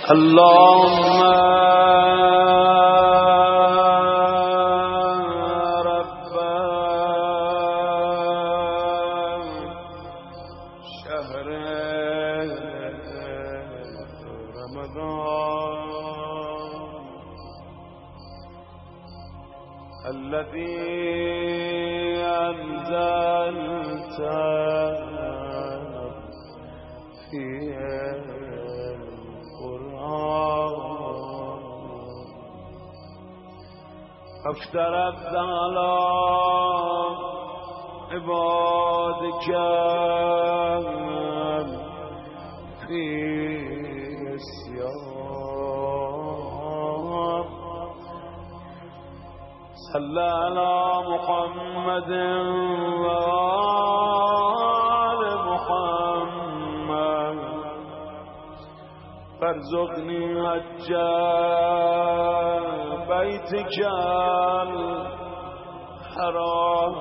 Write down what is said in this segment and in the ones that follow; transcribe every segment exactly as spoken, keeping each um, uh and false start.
اللهم رب شهر رمضان الذي أنزلت فيه افترضت على عبادك في الصيام صل على محمد وآل محمد فارزقني حج بيتك الحرام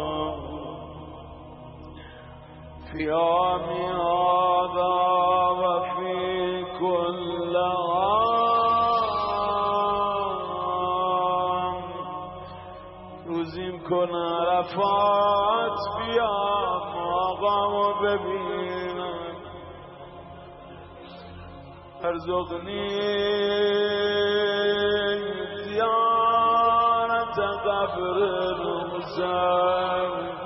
في عام هذا وفي كل عام روزیم کن عرفات بیام آقامو ببینم ارزقنی زیارت قبر الحسین.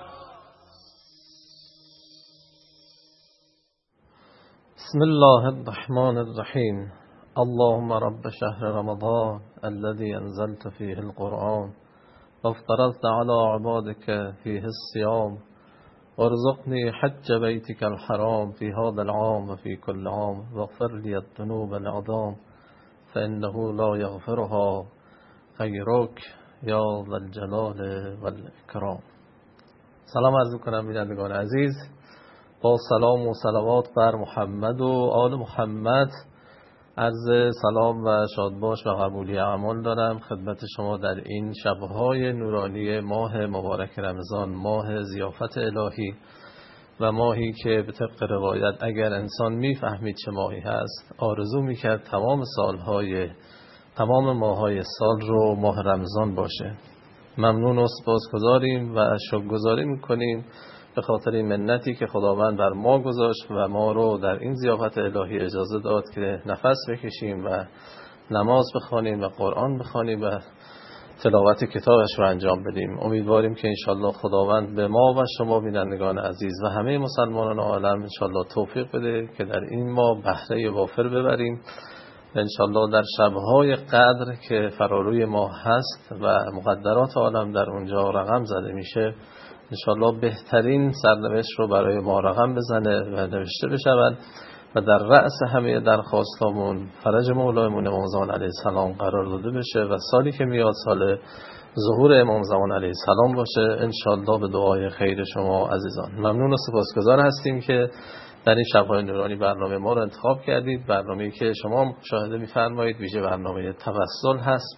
بسم الله الرحمن الرحیم. اللهم رب شهر رمضان الذي انزلت فيه القرآن وافترضت على عبادك فيه الصيام وارزقني حج بيتك الحرام في هذا العام وفي كل عام واغفر لي الذنوب العظام فإنه لا يغفرها غیرک یا ذا الجلال والإکرام. سلام عرض می‌کنم بینندگان عزیز، با سلام و صلوات بر محمد و آل محمد عرض سلام و شادباش و قبولی اعمال دارم خدمت شما در این شب‌های نورانی ماه مبارک رمضان، ماه ضیافت الهی و ماهی که به طبق روایت اگر انسان میفهمید چه ماهی هست آرزو میکرد تمام سالهای تمام ماه‌های سال رو ماه رمضان باشه. ممنون و سپاسگزاریم و شکرگزاری میکنیم به خاطر این منتی که خداوند بر ما گذاشت و ما رو در این ضیافت الهی اجازه داد که نفس بکشیم و نماز بخوانیم و قرآن بخوانیم و تلاوت کتابش رو انجام بدیم. امیدواریم که انشالله خداوند به ما و شما بینندگان عزیز و همه مسلمانان عالم انشالله توفیق بده که در این ماه بهره وافر ببریم. انشالله در شبهای قدر که فراروی ما هست و مقدرات عالم در اونجا رقم زده میشه، انشالله بهترین سرنوشت رو برای ما رقم بزنه و نوشته بشود و در رأس همه درخواستامون فرج مولایمون امام زمان علیه السلام قرار داده بشه و سالی که میاد سال ظهور امام زمان علیه السلام باشه انشالله به دعای خیر شما عزیزان. ممنون و سپاسگزار هستیم که در این شب‌های نورانی برنامه ما رو انتخاب کردید. برنامه‌ای که شما مشاهده می‌فرمایید ویژه برنامه توسل هست.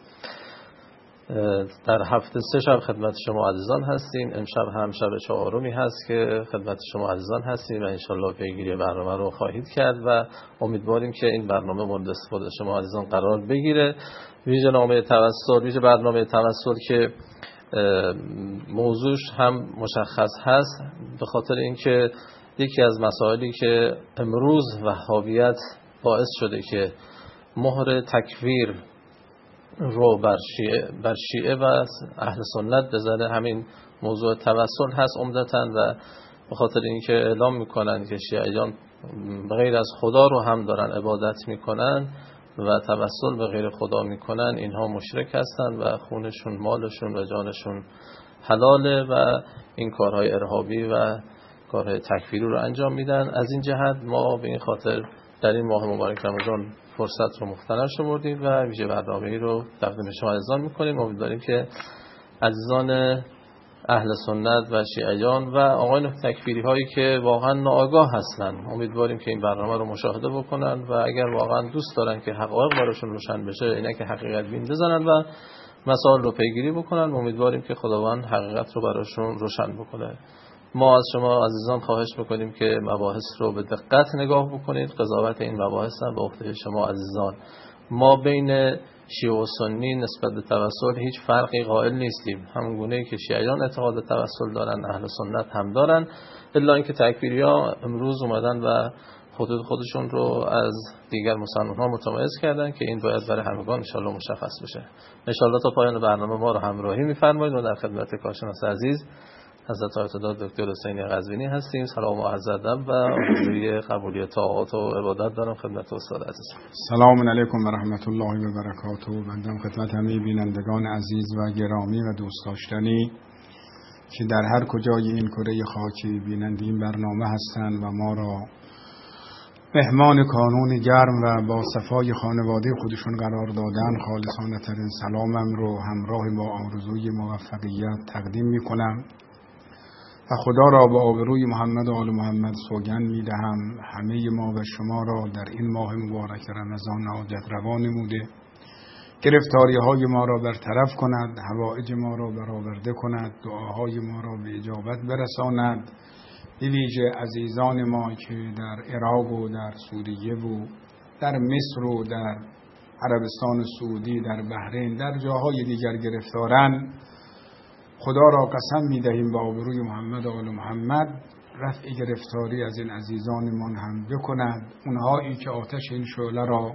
در هفته سه شب خدمت شما عزیزان هستیم. امشب هم شب چهارمی هست که خدمت شما عزیزان هستیم و انشالله پیگیری برنامه رو خواهید کرد و امیدواریم که این برنامه مورد استفاده شما عزیزان قرار بگیره. ویژه نامه توسل، ویژه برنامه توسل که موضوعش هم مشخص هست به خاطر اینکه یکی از مسائلی که امروز وهابیت باعث شده که مهر تکفیر رو بر شیعه, بر شیعه و اهل سنت بزنه همین موضوع توسل هست عمدتاً و به خاطر اینکه اعلام میکنن که شیعیان غیر از خدا رو هم دارن عبادت میکنن و توسل به غیر خدا میکنن، اینها مشرک هستن و خونشون، مالشون و جانشون حلاله و این کارهای ارهابی و کارهای تکفیری رو انجام میدن. از این جهت ما به این خاطر در این ماه مبارک رمضان فرصت رو مختنم شمردیم و ویژه برنامه‌ای رو تقدیم شما عزیزان میکنیم. امیدواریم که عزیزان اهل سنت و شیعیان و آقایان تکفیری هایی که واقعا ناآگاه هستن امیدواریم که این برنامه رو مشاهده بکنن و اگر واقعا دوست دارن که حقایق براشون روشن بشه اینا که حقیقت بین بزنن و مسائل رو پیگیری بکنن. امیدواریم که خداوند حقیقت رو براشون روشن بکنه. ما از شما عزیزان خواهش میکنیم که مباحث رو به دقت نگاه بکنید. قضاوت این مباحث هم به عهده شما عزیزان. ما بین شیعه و سنی نسبت به توسل هیچ فرقی قائل نیستیم. همون گونه‌ای که شیعیان اعتقاد توسل دارن، اهل سنت هم دارن، الا اینکه تکفیری‌ها امروز اومدن و حدود خودشون رو از دیگر مسلمان‌ها متمایز کردن که این باید برای همگان ان شاءالله مشخص بشه. ان شاءالله تا پایان برنامه ما رو همراهی می‌فرمایید و در خدمت کارشناس عزیز حضرت آیت الله دکتر حسینی غزوینی هستیم. سلام و عرض ادب و آرزوی قبولی طاعات و عبادت دارم خدمت استاد عزیز. سلام علیکم و رحمت الله و برکاته. بنده خدمت همه بینندگان عزیز و گرامی و دوست داشتنی که در هر کجای این کره خاکی بیننده این برنامه هستند و ما را مهمان کانون گرم و با صفای خانواده خودشون قرار دادن، خالصانه ترین سلامم رو همراه با آرزوی موفقیت تقدیم میکنم و خدا را با آبروی محمد و آل محمد سوگند میدهم همه ما و شما را در این ماه مبارک رمضان حاجت روا نموده، گرفتاری های ما را برطرف کند، حوائج ما را برآورده کند، دعاهای ما را به اجابت برساند. به ویژه عزیزان ما که در عراق و در سوریه و در مصر و در عربستان سعودی، در بحرین، در جاهای دیگر گرفتارن، خدا را قسم می‌دهیم با آبروی محمد و آل محمد رفع گرفتاری از این عزیزانمان هم بکند. اونهایی که آتش این شعله را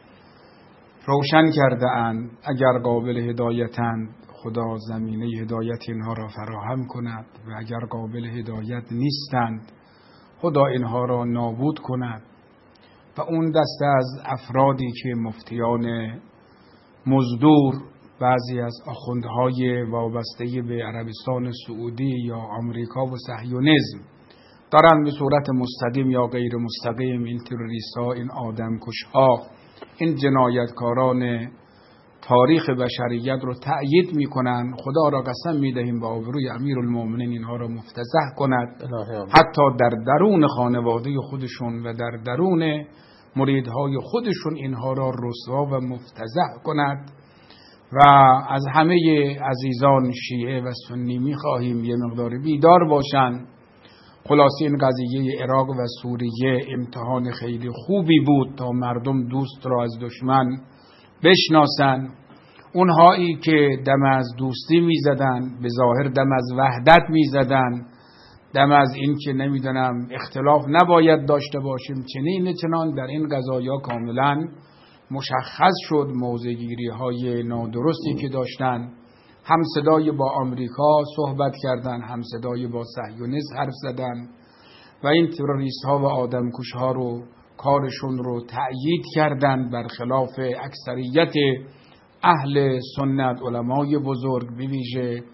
روشن کرده اند اگر قابل هدایتند، خدا زمینه هدایت اینها را فراهم کند و اگر قابل هدایت نیستند خدا اینها را نابود کند. و اون دسته از افرادی که مفتیان مزدور، بعضی از آخوندهای وابسته به عربستان سعودی یا آمریکا و صهیونیسم دارن به صورت مستقیم یا غیر مستقیم این تروریست ها، این آدمکش ها، این جنایتکاران تاریخ بشریت رو تأیید میکنن، خدا را قسم میدهیم با آبروی امیرالمومنین اینها را مفتضح کند، حتی در درون خانواده خودشون و در درون مریدهای خودشون اینها را رسوا و مفتضح کند. و از همه عزیزان شیعه و سنی میخواهیم یه مقدار بیدار باشن. خلاصه این قضیه عراق و سوریه امتحان خیلی خوبی بود تا مردم دوست را از دشمن بشناسن. اونهایی که دم از دوستی میزدن، به ظاهر دم از وحدت میزدن، دم از این که نمیدونم اختلاف نباید داشته باشیم چنین چنان، در این قضایا کاملا مشخص شد موضع‌گیری های نادرستی که داشتن. هم صدای با آمریکا صحبت کردن، هم صدای با صهیونیسم حرف زدن و این تروریست ها و آدمکش ها رو کارشون رو تأیید کردن برخلاف اکثریت اهل سنت، علمای بزرگ، به ویژه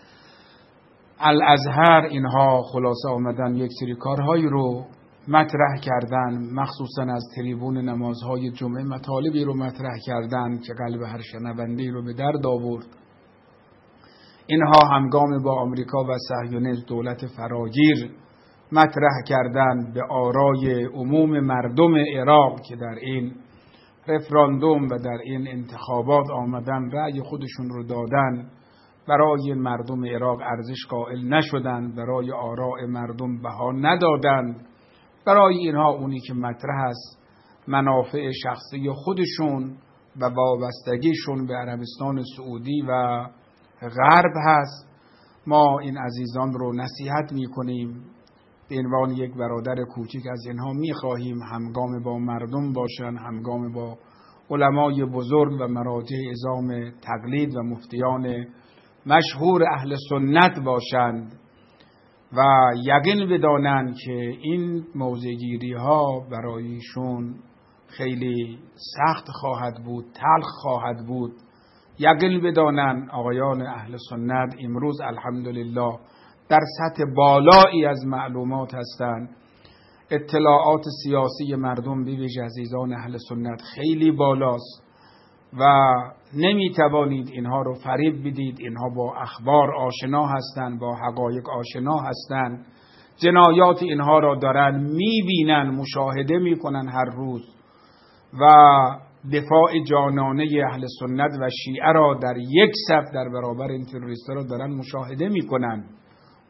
الازهر. اینها خلاصه آمدن یک سری کارهایی رو مطرح کردن، مخصوصا از تریبون نمازهای جمعه مطالبی رو مطرح کردن که قلب هر شنونده‌ای رو به درد آورد. اینها همگام با آمریکا و صهیونیسم دولت فراگیر مطرح کردن به آرای عموم مردم عراق که در این رفراندوم و در این انتخابات آمدن رأی خودشون رو دادن، برای مردم عراق ارزش قائل نشدن، برای آراء مردم بها ندادن. برای اینها اونی که مطرح است منافع شخصی خودشون و وابستگیشون به عربستان سعودی و غرب هست. ما این عزیزان رو نصیحت میکنیم، به عنوان یک برادر کوچک از اینها میخواهیم همگام با مردم باشن، همگام با علمای بزرگ و مراجع عظام تقلید و مفتیان مشهور اهل سنت باشند و یقین بدانند که این موضع‌گیری ها برایشون خیلی سخت خواهد بود، تلخ خواهد بود. یقین بدانند آقایان اهل سنت امروز الحمدلله در سطح بالایی از معلومات هستند. اطلاعات سیاسی مردم به ویژه عزیزان اهل سنت خیلی بالاست و نمی توانید اینها رو فریب بدید. اینها با اخبار آشنا هستند، با حقایق آشنا هستند، جنایات اینها را دارن میبینن، مشاهده میکنن هر روز و دفاع جانانه اهل سنت و شیعه را در یک صف در برابر این تروریست‌ها را دارن مشاهده میکنن.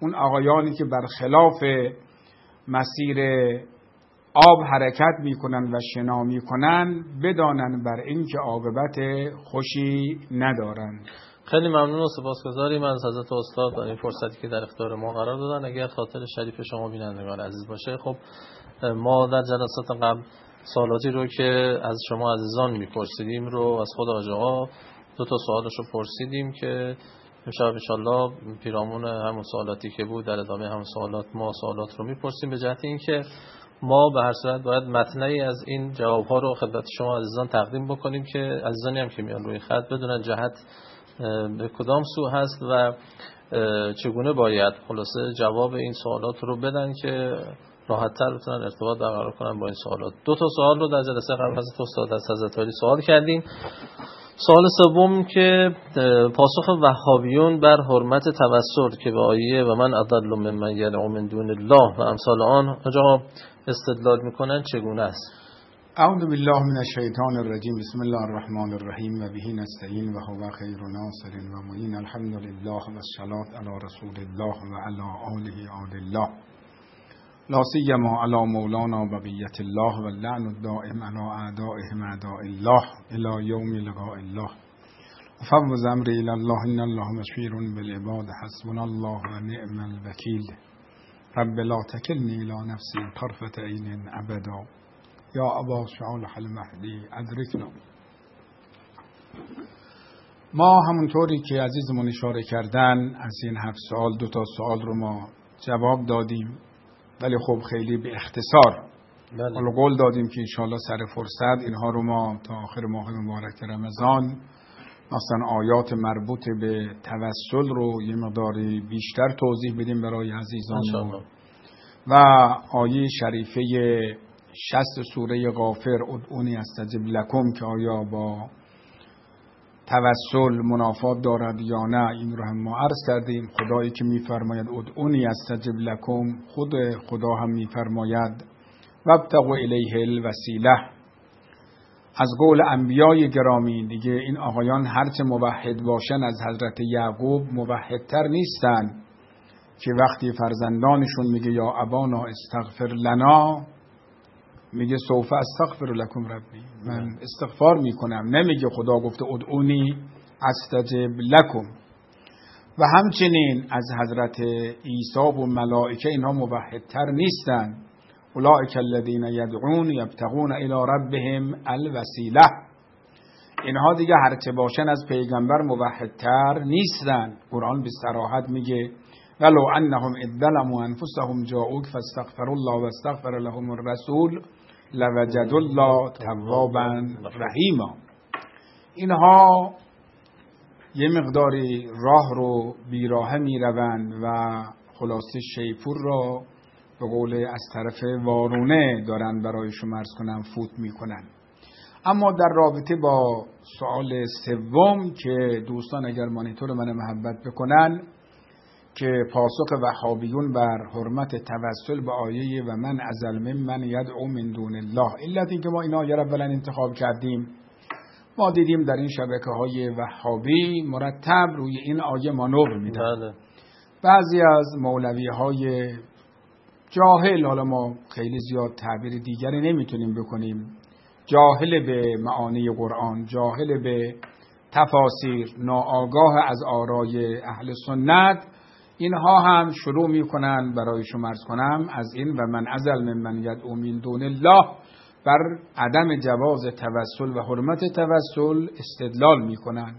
اون آقایانی که برخلاف مسیر آب حرکت میکنن و شنا میکنن بدانن بر این که عاقبت خوشی ندارن. خیلی ممنون و سپاسگزاریم از حضرت استاد برای این فرصتی که در اختیار ما قرار دادن. اگر خاطر شریف شما بینندگان عزیز باشه، خب ما در جلسات قبل سوالاتی رو که از شما عزیزان میپرسیدیم رو از خود آقا آقا دو تا سوالش رو پرسیدیم که امشب انشالله پیرامون همون سوالاتی که بود در ادامه همون سوالات ما سوالات رو میپرسیم، به جهت اینکه ما به هر صورت باید متنی از این جوابها رو خدمت شما عزیزان تقدیم بکنیم که عزیزانی هم که میان روی خط بدونن جهت به کدام سو هست و چگونه باید خلاصه جواب این سوالات رو بدن که راحت تر بتونن ارتباط برقرار کنن با این سوالات. دو تا سوال رو در جلسه قبل حضرت استاد از حضرت علی سوال کردیم. سوال سوم که پاسخ وهابیون بر حرمت توسل که به آیه و من اضل ممن یدعو من دون الله و امثال آن آنجا استدلال میکنن چگونه است؟ اعوذ بالله من الشیطان الرجیم. بسم الله الرحمن الرحیم و به نستعین و هو خیر ناصر و معین. الحمد لله و الصلاة علی رسول الله و علی آله آل الله لا سیما علی مولانا بقیت الله و اللعن الدائم علی اعدائهم اعداء الله الی یوم لقاء الله. فوض امری الی الله ان الله بصیر بالعباد حسبنا الله و نعم الوکیل. رب لا تکلنی الی نفسی طرفة عین ابدا یا ابا شعالح المهدی ادرکنا. ما همونطوری که عزیزمون اشاره کردن از این هفت سوال دو تا سوال رو ما جواب دادیم، ولی خب خیلی به اختصار. حالا قول دادیم که انشاءالله سر فرصت اینها رو ما تا آخر ماه مبارک رمضان مثلا آیات مربوط به توسل رو یه مقداری بیشتر توضیح بدیم برای عزیزان و آیه شریفه شصت سوره غافر ادعونی استجب لکم که آیا با توسل منافات دارد یا نه، این رو هم ما عرض کردیم. خدایی که میفرماید ادعونی استجب لکم، خود خدا هم میفرماید وابتغوا الیه الوسیله. از قول انبیای گرامی دیگه این آقایان هرچه موحد باشن از حضرت یعقوب موحدتر نیستن که وقتی فرزندانشون میگه یا ابانا استغفر لنا میگه سوف استغفر لکم ربی، من استغفار میکنم. نمیگه خدا گفته ادعونی استجب لکم. و همچنین از حضرت عیسی و ملائکه اینها موحدتر نیستن. اولئک الذین یدعون یبتغون الی ربهم الوسیله. اینها دیگه هرچه باشن از پیغمبر موحدتر نیستن. قرآن به صراحت میگه ولو انهم اذ ظلموا انفسهم جاءوک فاستغفروا الله واستغفر لهم الرسول لوجدوا الله توابا رحیما. اینها یه مقداری راه رو بیراه میروند و خلاصه شیپور را به قول از طرف وارونه دارن برایشون عرض کنم فوت میکنن. اما در رابطه با سوال سوم که دوستان اگر مانیتور من محبت بکنن که پاسخ وهابیون بر حرمت توسل به آیه و من ازل ممن یدعو من دون الله، علت این که ما این آیه را اولا انتخاب کردیم، ما دیدیم در این شبکه های وهابی مرتب روی این آیه مانور میدن. بعضی از مولوی های جاهل، حالا ما خیلی زیاد تعبیر دیگری نمیتونیم بکنیم، جاهل به معانی قرآن، جاهل به تفاسیر، ناآگاه از آرای اهل سنت، اینها هم شروع میکنن برای شما عرض کنم از این و من ازل ممن یدعو من دون الله بر عدم جواز توسل و حرمت توسل استدلال میکنن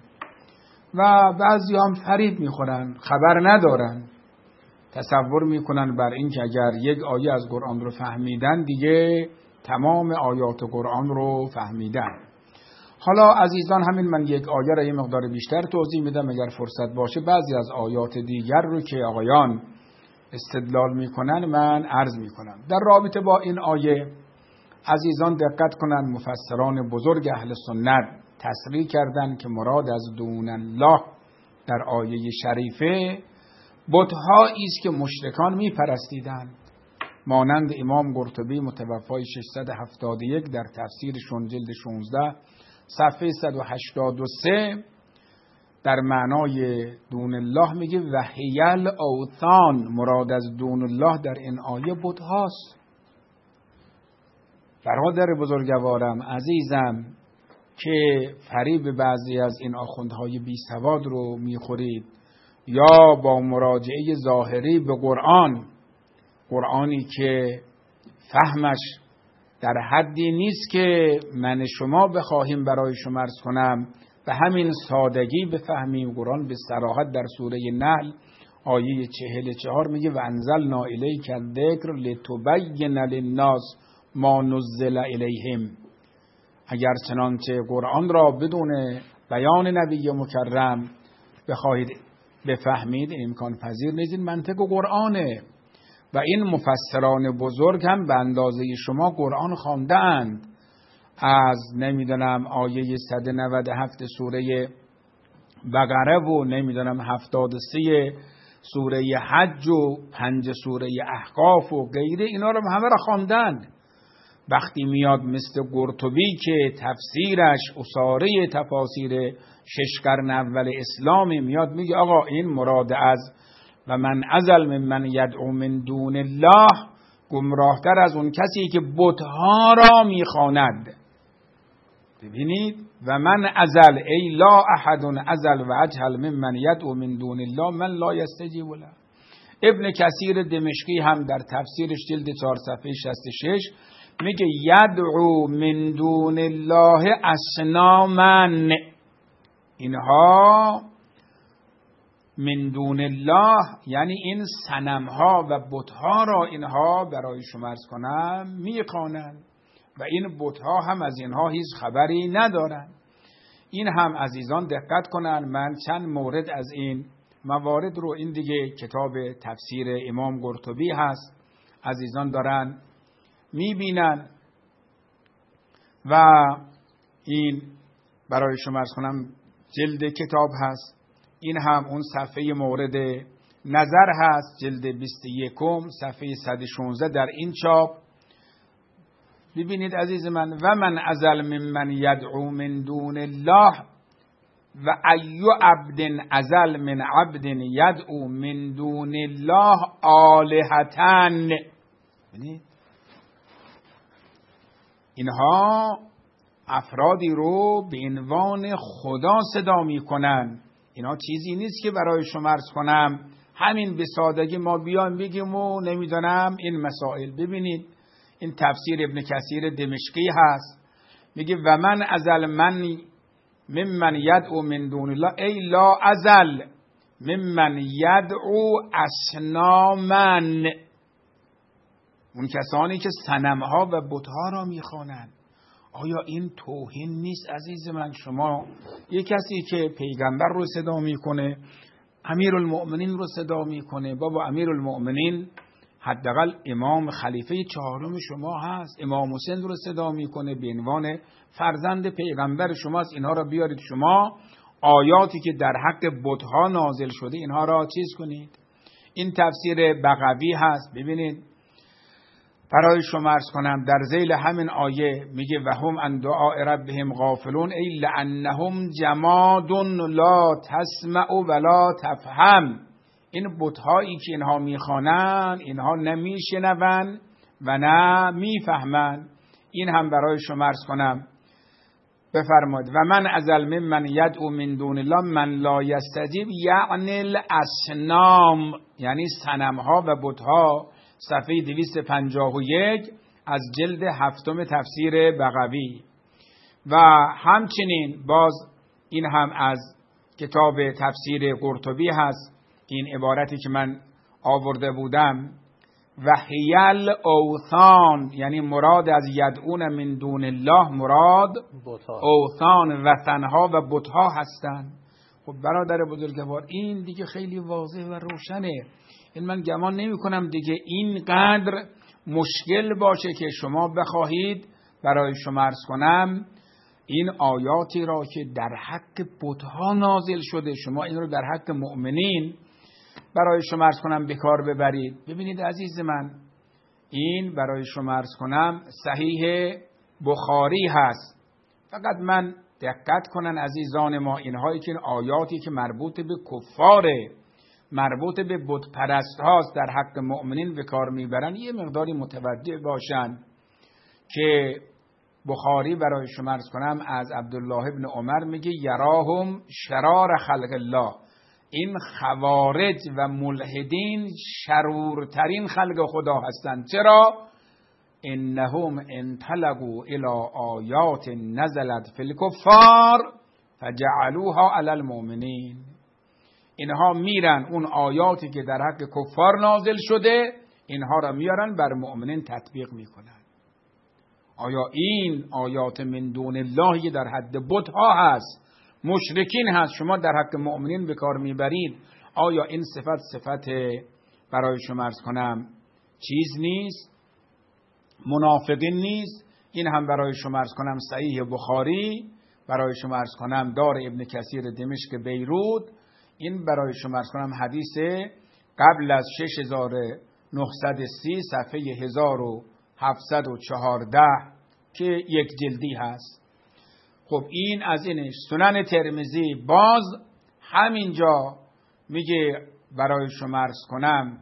و بعضی هم فریب میخورن، خبر ندارن، تصور میکنن بر این که اگر یک آیه از قرآن رو فهمیدن دیگه تمام آیات قرآن رو فهمیدن. حالا عزیزان همین من یک آیه را یه مقدار بیشتر توضیح میدم اگر فرصت باشه. بعضی از آیات دیگر رو که آقایان استدلال میکنن من عرض میکنم. در رابطه با این آیه عزیزان دقت کنن، مفسران بزرگ اهل سنت تصریح کردن که مراد از دون الله در آیه شریفه بت‌هایی است که مشرکان میپرستیدند، مانند امام قرطبی متوفای ششصد و هفتاد و یک در تفسیرشون جلد شانزده صفحه صد و هشتاد و سه در معنای دون الله میگه و هیل اوثان، مراد از دون الله در این آیه بت هاست. برادر بزرگوارم عزیزم که فریب بعضی از این آخوندهای بی سواد رو میخورید یا با مراجعه ظاهری به قرآن، قرآنی که فهمش در حدی نیست که من شما بخواهیم برای شما عرض کنم به همین سادگی بفهمیم. قرآن به صراحت در سوره نحل آیه چهل و چهار میگه و انزلنا الیک الذکر لتبین للناس ما نزل الیهم. اگر چنانچه قرآن را بدون بیان نبی مکرم بخواهید بفهمید امکان پذیر نیست. این منطق قرآنه و این مفسران بزرگ هم به اندازه شما قرآن خوانده اند. از نمیدونم آیه صد و نود و هفت سوره بقره و نمیدونم هفتاد و سه سوره حج و پنج سوره احقاف و غیره، اینا رو همه را خواندن. وقتی میاد مثل قرطبی که تفسیرش اساره تفاسیر شش قرن اول اسلامی میاد میگه آقا این مراد از و من ازل من من یدعو من دون الله، گمراهتر از اون کسی که بت‌ها را میخواند. ببینید و من ازل ای لا احد ازل و اجهل من من یدعو من دون الله من لا یستجیب له. ابن کثیر دمشقی هم در تفسیرش جلد چهار صفحه شصت و شش میگه یدعو من دون الله اصناما، اینها من دون الله یعنی این صنمها و بتها را اینها برای شما عرض کنم میخوانند و این بتها هم از اینها هیچ خبری ندارند. این هم عزیزان دقت کنند. من چند مورد از این موارد رو، این دیگه کتاب تفسیر امام قرطبی هست، عزیزان دارن میبینن و این برای شما عرض کنم جلد کتاب هست. این هم اون صفحه مورد نظر هست، جلد بیست و یک صفحه صد و شانزده در این چاپ. ببینید عزیز من و من ازل من من یدعو من دون الله و ایو عبد ازل من عبد یدعو من دون الله آلهتن. ببینید اینها افرادی رو به عنوان خدا صدا می کنن. اینا چیزی نیست که برای شما عرض کنم همین به سادگی ما بیایم بگیم و نمیدونم این مسائل. ببینید این تفسیر ابن کثیر دمشقی هست، میگه و من ازل من ممن یدعو من دون الله ای لا ازل ممن یدعو اصناما، اون کسانی که صنمها و بتها را میخوانند. آیا این توهین نیست عزیز من؟ شما یک کسی که پیغمبر رو صدا میکنه، امیرالمؤمنین رو صدا میکنه، بابا امیرالمؤمنین حداقل امام خلیفه چهارم شما هست، امام حسین رو صدا میکنه، به عنوان فرزند پیغمبر شماست. اینها را بیارید شما آیاتی که در حق بتها نازل شده اینها را چیز کنید. این تفسیر بغوی هست. ببینید برای شما عرض کنم در ذیل همین آیه میگه و هم عن دعاء ربهم غافلون ای لانهم جماد لا تسمع ولا تفهم. این بت‌هایی که اینها میخوانند اینها نمیشنوند و نه میفهمند. این هم برای شما عرض کنم بفرمایید و من ازل من من یدعو من دون الله من لا یستجیب یعنی الاصنام، یعنی صنمها و بت‌ها. صفحه دویست و پنجاه و یک از جلد هفتم تفسیر بغوی. و همچنین باز این هم از کتاب تفسیر قرطبی هست، این عبارتی که من آورده بودم و هیل اوثان، یعنی مراد از یدعون من دون الله مراد اوثان وثنها و بتها هستند. خب برادر بزرگوار این دیگه خیلی واضح و روشنه. این من گمان نمی کنم دیگه اینقدر مشکل باشه که شما بخواهید برای شما عرض کنم این آیاتی را که در حق بتها نازل شده شما این رو در حق مؤمنین برای شما عرض کنم به کار ببرید. ببینید عزیز من این برای شما عرض کنم صحیح بخاری هست. فقط من دقت کنن عزیزان ما، اینهایی که آیاتی که مربوط به کفاره، مربوط به بت پرست هاست در حق مؤمنین به کار میبرن، یه مقداری متوجه باشن که بخاری برای شما عرض کنم از عبدالله ابن عمر میگه یراهم شرار خلق الله، این خوارج و ملحدین شرورترین خلق خدا هستند. چرا؟ انهم انطلقوا الى آیات نزلت فی الکفار فجعلوها علی المؤمنین، اینها میرن اون آیاتی که در حق کفار نازل شده اینها را میارن بر مؤمنین تطبیق میکنن. آیا این آیات من دون الله در حد بت ها هست، مشرکین هست، شما در حق مؤمنین به کار میبرید؟ آیا این صفت صفت برای شما عرض کنم چیز نیست، منافقین نیست؟ این هم برای شما عرض کنم صحیح بخاری، برای شما عرض کنم دار ابن کثیر دمشق بیروت، این برای شما عرض کنم حدیث قبل از شش هزار و نهصد و سی صفحه هزار و هفتصد و چهارده که یک جلدی هست. خب این از اینش. سنن ترمذی باز همینجا میگه برای شما عرض کنم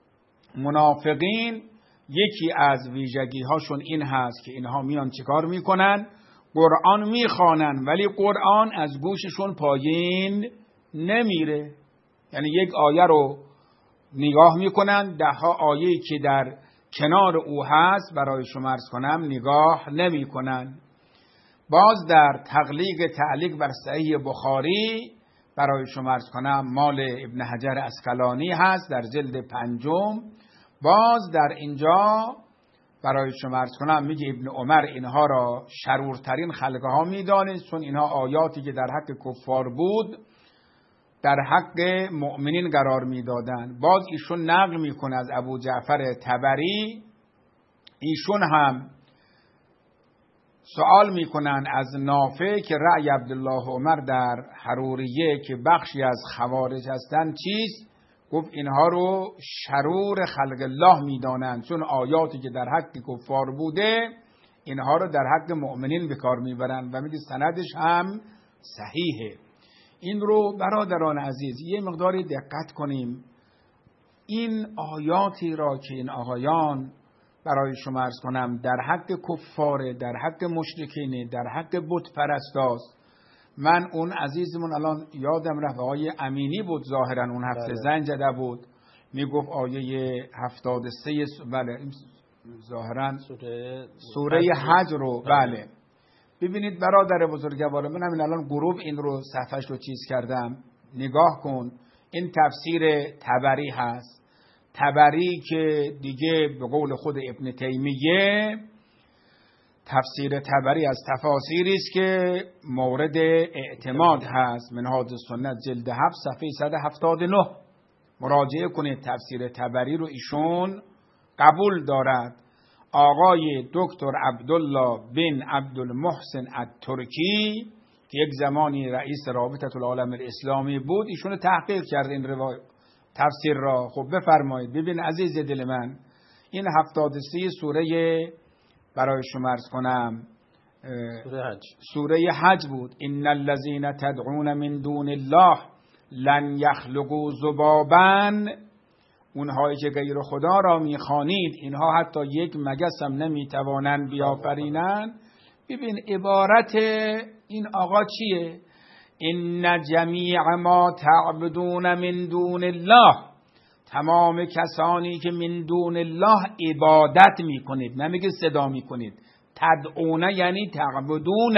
منافقین یکی از ویژگی هاشون این هست که اینها میان چیکار میکنن؟ قرآن میخوانن ولی قرآن از گوششون پایین نمیره. یعنی یک آیه رو نگاه میکنن، ده ها آیه‌ای که در کنار او هست برای شما عرض کنم نگاه نمیکنن. باز در تغلیق تعلیق بر صحیح بخاری برای شما عرض کنم مال ابن حجر اسقلانی هست در جلد پنجم، باز در اینجا برای شما عرض کنم میگه ابن عمر اینها را شرورترین خلقه ها میدانست، چون اینها آیاتی که در حق کفار بود در حق مؤمنین قرار میدادن. باز ایشون نقل میکنه از ابو جعفر طبری، ایشون هم سوال میکنن از نافع که رأی عبدالله عمر در حروریه که بخشی از خوارج هستن چیست؟ گفت اینها رو شرور خلق الله میدانند، چون آیاتی که در حق کفار بوده اینها رو در حق مؤمنین به کار میبرند و میگه سندش هم صحیحه. این رو برادران عزیز یه مقداری دقت کنیم، این آیاتی را که این آقایان برای شما عرض کنم در حق کفاره، در حق مشرکینه، در حق بت پرستاست. من اون عزیزمون الان یادم رفت آیه امینی بود ظاهرا اون هفته زنگ زده بود، میگفت آیه هفتاد و سه بله ظاهرا سوره, سوره حج رو بله. ببینید برادر بزرگوار من، همین الان گروه این رو صفحش رو چیز کردم، نگاه کن. این تفسیر طبری هست، طبری که دیگه به قول خود ابن تیمیه تفسیر طبری از تفاسیری است که مورد اعتماد هست. منهاج السنت جلد هفت صفحه صد و هفتاد و نه مراجعه کنید، تفسیر طبری رو ایشون قبول دارد. آقای دکتر عبدالله بن عبدالمحسن الترکی که یک زمانی رئیس رابطه العالم الاسلامی بود، ایشون تحقیق کرده این روایت تفسیر را. خب بفرمایید ببین عزیز دل من، این هفتاد و سه سوره برای شما عرض کنم سوره حج سوره حج بود. ان الذين تدعون من دون الله لن يخلقوا ذبابا، اونهایی که غیر خدا را میخوانید اینها حتی یک مگس هم نمیتوانند بیافرینند. ببین عبارت این آقا چیه؟ ان جمیع ما تعبدون من دون الله، تمام کسانی که من دون الله عبادت میکنید، نمیگه صدا میکنید، تدعون یعنی تعبدون،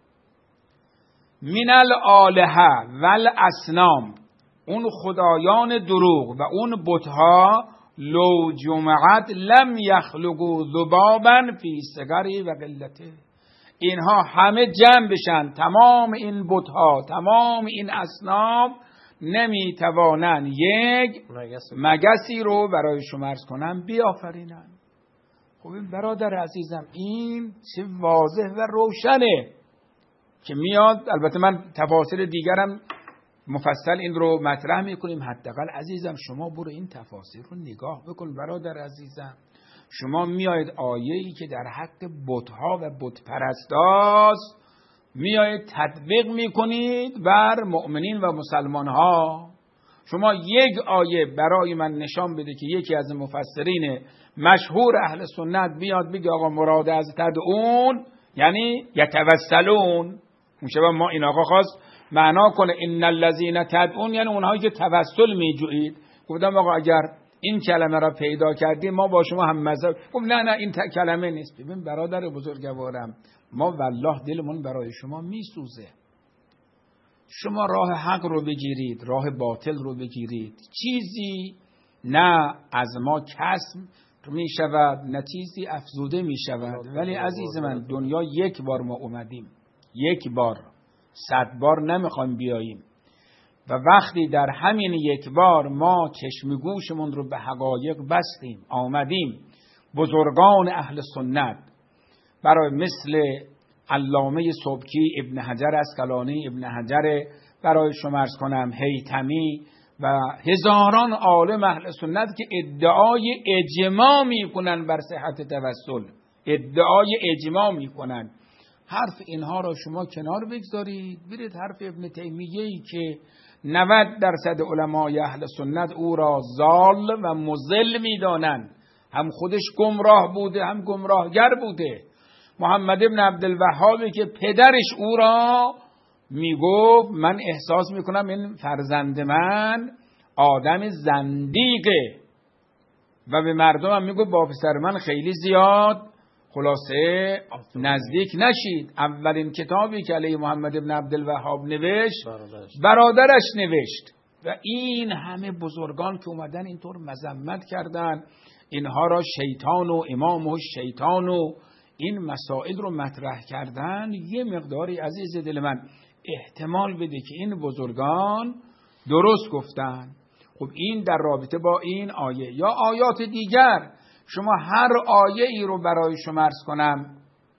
من الالهه والاصنام، اون خدایان دروغ و اون بتها، لو جمعت لم یخلقوا ذبابا فی صغری و قلته، اینها همه جمع بشن، تمام این بتها، تمام این اصنام نمی توانند یک مگسی رو برای شما عرض کنم بیافرینن. خب این برادر عزیزم این چه واضح و روشنه که میاد. البته من تفاسیر دیگرم مفصل این رو مطرح میکنیم، حداقل عزیزم شما برو این تفاسیر رو نگاه بکن برادر عزیزم. شما میاید آیه‌ای که در حق بت‌ها و بت پرستاست میایید تطبیق میکنید بر مؤمنین و مسلمان ها. شما یک آیه برای من نشان بده که یکی از مفسرین مشهور اهل سنت بیاد بگه آقا مراد از تدعون یعنی یتوسلون. میشه ما این آقا خواست معنا کنه ان الذین تدعون یعنی اونهایی که توسل میجویید. گفتم آقا اگر این کلمه را پیدا کردیم ما با شما هم مذهب. گفت نه نه این کلمه نیست. ببین برادر بزرگوارم، ما والله دلمون برای شما میسوزه. شما راه حق رو بگیرید، راه باطل رو بگیرید، چیزی نه از ما کسب می شود نه چیزی افزوده می شود. ولی عزیز من دنیا یک بار ما اومدیم، یک بار، صد بار نمیخوایم بیاییم و وقتی در همین یک بار ما چشم گوشمون رو به حقایق بستیم آمدیم، بزرگان اهل سنت برای مثل علامه سبکی، ابن حجر اسقلانی، ابن حجر برای شما عرض کنم هیثمی و هزاران عالم اهل سنت که ادعای اجماع میکنن بر صحت توسل، ادعای اجماع میکنن. حرف اینها را شما کنار بگذارید، برید حرف ابن تیمیه‌ای که نود درصد علمای اهل سنت او را ضال و مضل میدانند، هم خودش گمراه بوده هم گمراهگر بوده. محمد ابن عبدالوهابی که پدرش او را میگفت من احساس میکنم این فرزند من آدم زندیقه و به مردم هم میگفت با پسر من خیلی زیاد خلاصه نزدیک نشید. اولین کتابی که علیه محمد ابن عبدالوهاب نوشت برادرش نوشت و این همه بزرگان که اومدن اینطور مذمت کردن اینها را شیطان و امام و شیطان و این مسائل رو مطرح کردن. یه مقداری عزیز دل من احتمال بده که این بزرگان درست گفتن. خب این در رابطه با این آیه یا آیات دیگر شما هر آیه ای رو برای شما عرض کنم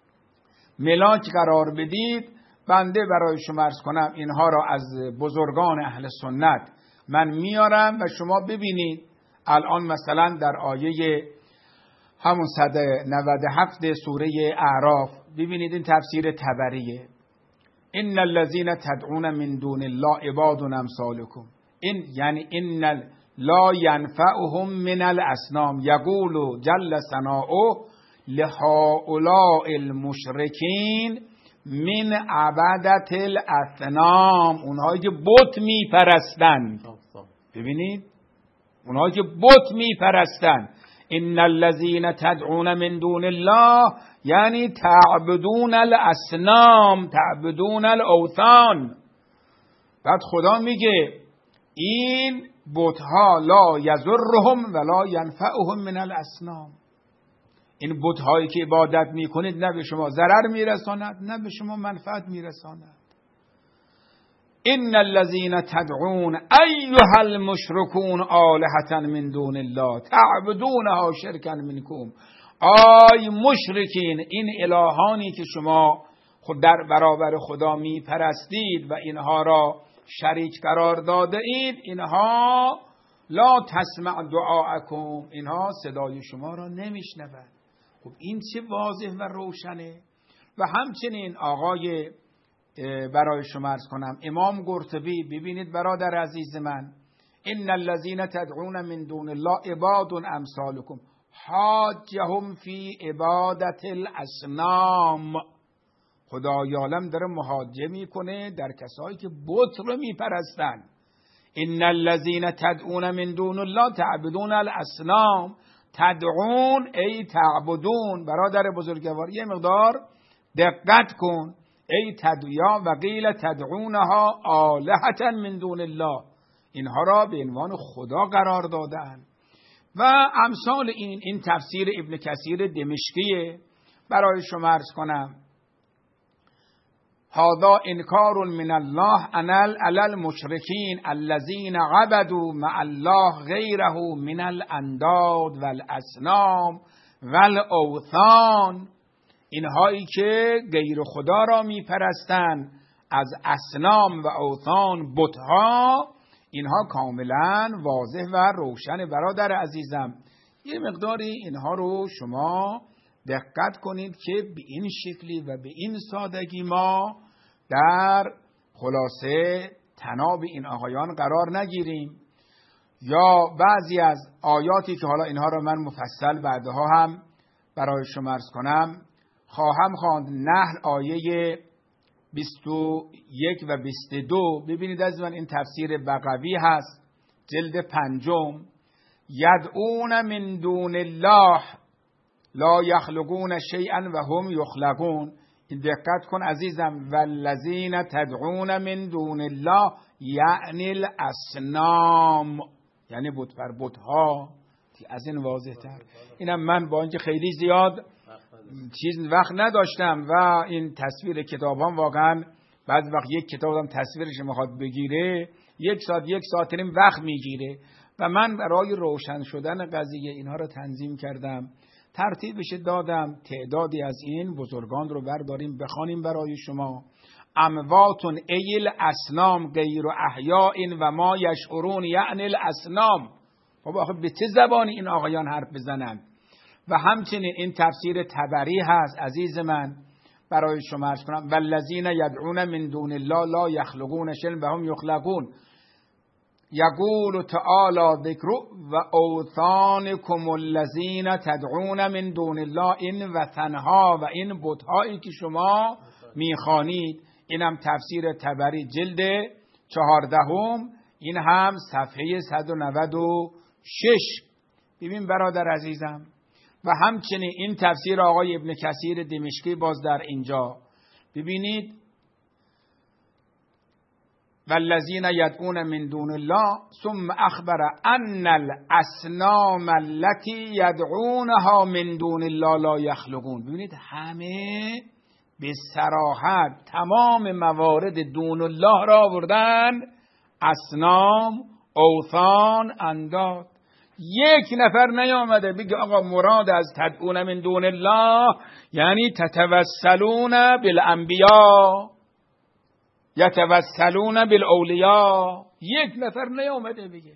ملاک قرار بدید، بنده برای شما عرض کنم اینها را از بزرگان اهل سنت من میارم و شما ببینید. الان مثلا در آیه همون صد و نود و هفت سوره اعراف ببینید این تفسیر طبریه. ان الذين تدعون من دون الله عباد امثالكم. این یعنی ان لا ينفعهم من الاصنام یقول جل ثناؤه لهؤلاء المشرکین من عبادة الاصنام. اونهایی که بت میپرستن، ببینید اونهایی که بت میپرستن. ان الذين تدعون من دون الله یعنی تعبدون الاصنام، تعبدون الاوثان. بعد خدا میگه این بتها لا یضرهم ولا ینفعهم من الاصنام. این بتهایی که عبادت میکنید نه به شما ضرر میرساند نه به شما منفعت میرساند. ان الذين تدعون ایها المشركون آلهة من دون الله تعبدونها شرکا منکم. آی مشرکین، این الهانی که شما خود در برابر خدا می پرستید و اینها را شریک قرار داده اید، اینها لا تسمع دعاءکم، اینها صدای شما را نمیشنود. خب این چه واضح و روشنه. و همچنین آقای برای شما عرض کنم امام قرطبی، ببینید برادر عزیز من، ان الذين تدعون من دون الله عباد امثالكم حاجهم فی عبادت الاصنام. خدای عالم داره محاجه میکنه در کسایی که بت رو میپرستن. ان الذين تدعون من دون الله تعبدون الاصنام. تدعون ای تعبدون. برادر بزرگوار یه مقدار دقت کن. ای تدعیا و قیل تدعونها آلهة من دون الله، اینها را به عنوان خدا قرار دادن و امثال این. این تفسیر ابن کثیر دمشقیه. برای شما عرض کنم هذا انکار من الله علی المشرکین الذین عبدوا مع الله غیره من الانداد والاصنام والاوثان. اینهایی که غیر خدا را میپرستند از اصنام و اوثان، بتها، اینها کاملا واضح و روشن. برادر عزیزم یه مقداری اینها رو شما دقت کنید که به این شکلی و به این سادگی ما در خلاصه طناب این آقایان قرار نگیریم، یا بعضی از آیاتی که حالا اینها را من مفصل بعدها هم برای شما عرض کنم خواهم خواند. نحل آیه بیست و یک و بیست و دو، ببینید از من این تفسیر بغوی هست، جلد پنجم. یدعون من دون الله لا یخلقون شیئا و هم یخلقون. این دقت کن عزیزم، والذین تدعون من دون الله یعنی الاصنام، یعنی بت بر بت ها. از این واضح تر. اینم من با اینکه خیلی زیاد چیز وقت نداشتم و این تصویر کتاب هم واقعا بعض وقت یک کتاب هم تصویرش میخواد بگیره یک ساعت یک ساعت نیم وقت میگیره و من برای روشن شدن قضیه اینها رو تنظیم کردم، ترتیبش دادم. تعدادی از این بزرگان رو برداریم بخوانیم برای شما. امواتون ایل اسنام غیر احیاء و ما یشعرون یعنی الاسنام. خب آخه به چه زبانی این آقایان حرف بزنند؟ و همچنین این تفسیر طبری هست عزیز من برای شما عرض کنم. والذین یدعون من دون الله لا یخلقون شیئا و هم یخلقون. یقول تعالی ذکر و اوثانکم الذین تدعون من دون الله. این وثنها و این بت‌هایی که شما میخوانید، اینم تفسیر طبری جلد چهاردهم، این هم صفحه صد و نود و شش. ببین برادر عزیزم، و همچنین این تفسیر آقای ابن کثیر دمشقی باز در اینجا ببینید. والذین یدعون من دون الله ثم اخبر ان الاصنام التي یدعونها من دون الله لا یخلقون. ببینید همه به صراحت تمام موارد دون الله را آوردن، اصنام، اوثان، انداد. یک نفر نیامده بگه آقا مراد از تدعون من دون الله یعنی تتوسلون بالانبیاء، یتوسلون بالاولیاء. یک نفر نیامده بگه.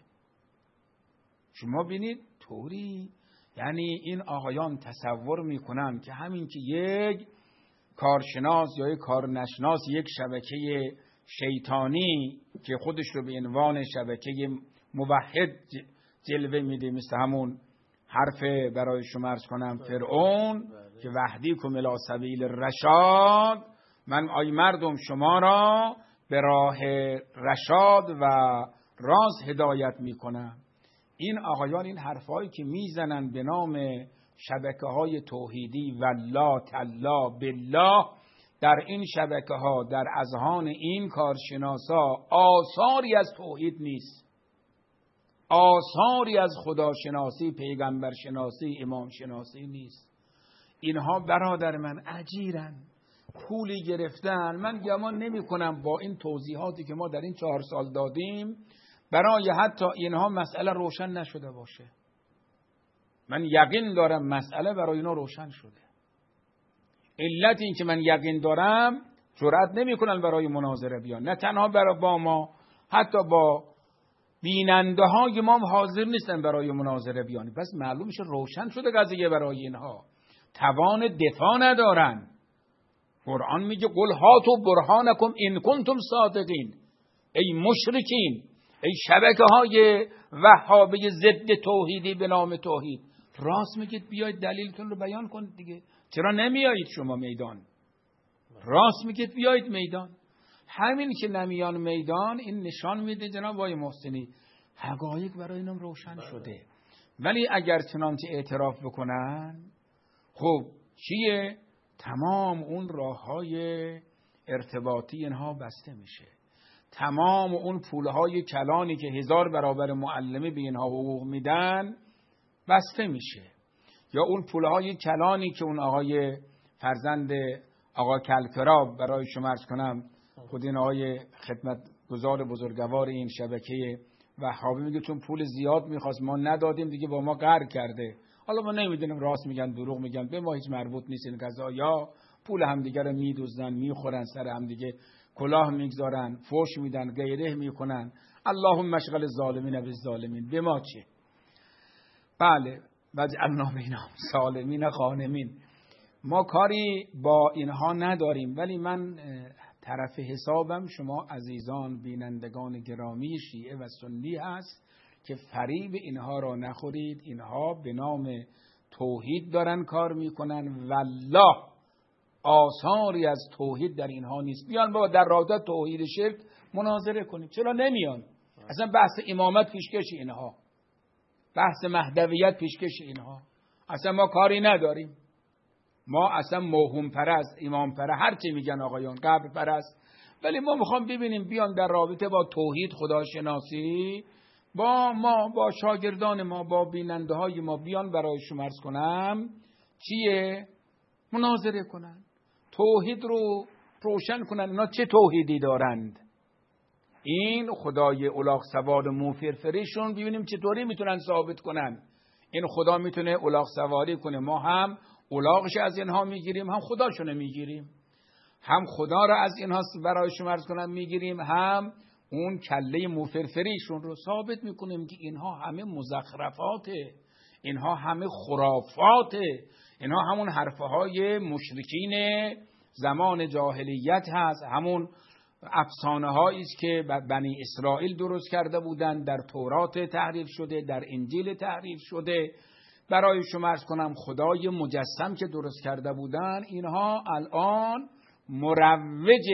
شما بینید طوری، یعنی این آقایان تصور میکنن که همین که یک کارشناس یا یک کارنشناس یک شبکه شیطانی که خودش رو به عنوان شبکه موحد جلوه میده، مثل همون حرف برای شما عرض کنم فرعون که وحدیکم الی سبیل الرشاد، من آی مردم شما را به راه رشاد و راست هدایت میکنم. این آقایان این حرفایی که میزنن به نام شبکه های توحیدی والله تالله بالله، در این شبکه ها در اذهان این کارشناسا آثاری از توحید نیست، آثاری از خداشناسی، پیغمبرشناسی، امامشناسی نیست. اینها برادر من اجیرن، پولی گرفتن. من گمان نمی کنم با این توضیحاتی که ما در این چهار سال دادیم برای حتی اینها مسئله روشن نشده باشه. من یقین دارم مسئله برای اینا روشن شده. علت این که من یقین دارم جرأت نمی کنن برای مناظره بیان، نه تنها برای با ما، حتی با بیننده های ما حاضر نیستن برای مناظره بیان. پس معلوم میشه روشن شده قضیه برای اینها، توان دفاع ندارن. قرآن میگه قل هاتوا برهانکم ان کنتم صادقین. ای مشرکین، ای شبکه های وهابه ضد توحیدی به نام توحید، راست میگید بیاید دلیلتون رو بیان کنید دیگه. چرا نمیایید شما میدان؟ راست میگید بیایید میدان. همین که نمیان میدان این نشان میده جناب آقای محسنی حقایق برای اینم روشن شده. ولی اگر چنانچه اعتراف بکنن، خب چیه؟ تمام اون راههای ارتباطی اینها بسته میشه، تمام اون پولهای کلانی که هزار برابر معلمه به اینها حقوق میدن بسته میشه، یا اون پولهای کلانی که اون آقای فرزند آقا کلکراب برای شما عرض کنم، خود این آقای خدمت گزار بزرگوار این شبکه وهابی میگه چون پول زیاد میخواست ما ندادیم دیگه با ما قهر کرده. حالا ما نمیدونیم راست میگن دروغ میگن، به ما هیچ مربوط نیست این قضا. یا پول همدیگه رو میدوزن، میخورن، سر همدیگه کلاه میگذارن، فوش میدن، غیره میکنن. اللهم مشغل الظالمین بالظالمین، به ما چه؟ بله، وجعلنا بینهم سالمین غانمین. ما کاری با اینها نداریم، ولی من طرف حسابم شما عزیزان بینندگان گرامی شیعه و سنی هست که فریب اینها را نخورید. اینها به نام توحید دارن کار میکنن، والله آثاری از توحید در اینها نیست. بیان بابا در رابطه توحید شرک مناظره کنیم. چرا نمیان؟ اصلا بحث امامت پیشکش اینها، بحث مهدویت پیشکش اینها. اصلا ما کاری نداریم. ما اصلا موهوم پرست، امام پرست، هر چی میگن آقایان، قبر پرست. ولی ما میخوام ببینیم بیان در رابطه با توحید خداشناسی با ما، با شاگردان ما، با بیننده های ما بیان برای شما عرض کنم چیه؟ مناظره کنن، توحید رو روشن کنن. اینا چه توحیدی دارند؟ این خدای الاغ سوار موفرفریشون ببینیم چطوری میتونن ثابت کنن. این خدا میتونه الاغ سواری کنه، ما هم الاغش از اینها میگیریم، هم خداشونه میگیریم. هم خدا را از اینها برای شما عرض کنم میگیریم، هم اون کله موفرفریشون رو ثابت میکنیم که اینها همه مزخرفاته، اینها همه خرافاته، اینها همون حرفه های مشرکین زمان جاهلیت هست، همون افسانه هایی است که بنی اسرائیل درست کرده بودند، در تورات تحریف شده، در انجیل تحریف شده. برای شما عرض کنم خدای مجسم که درست کرده بودن، اینها الان مروج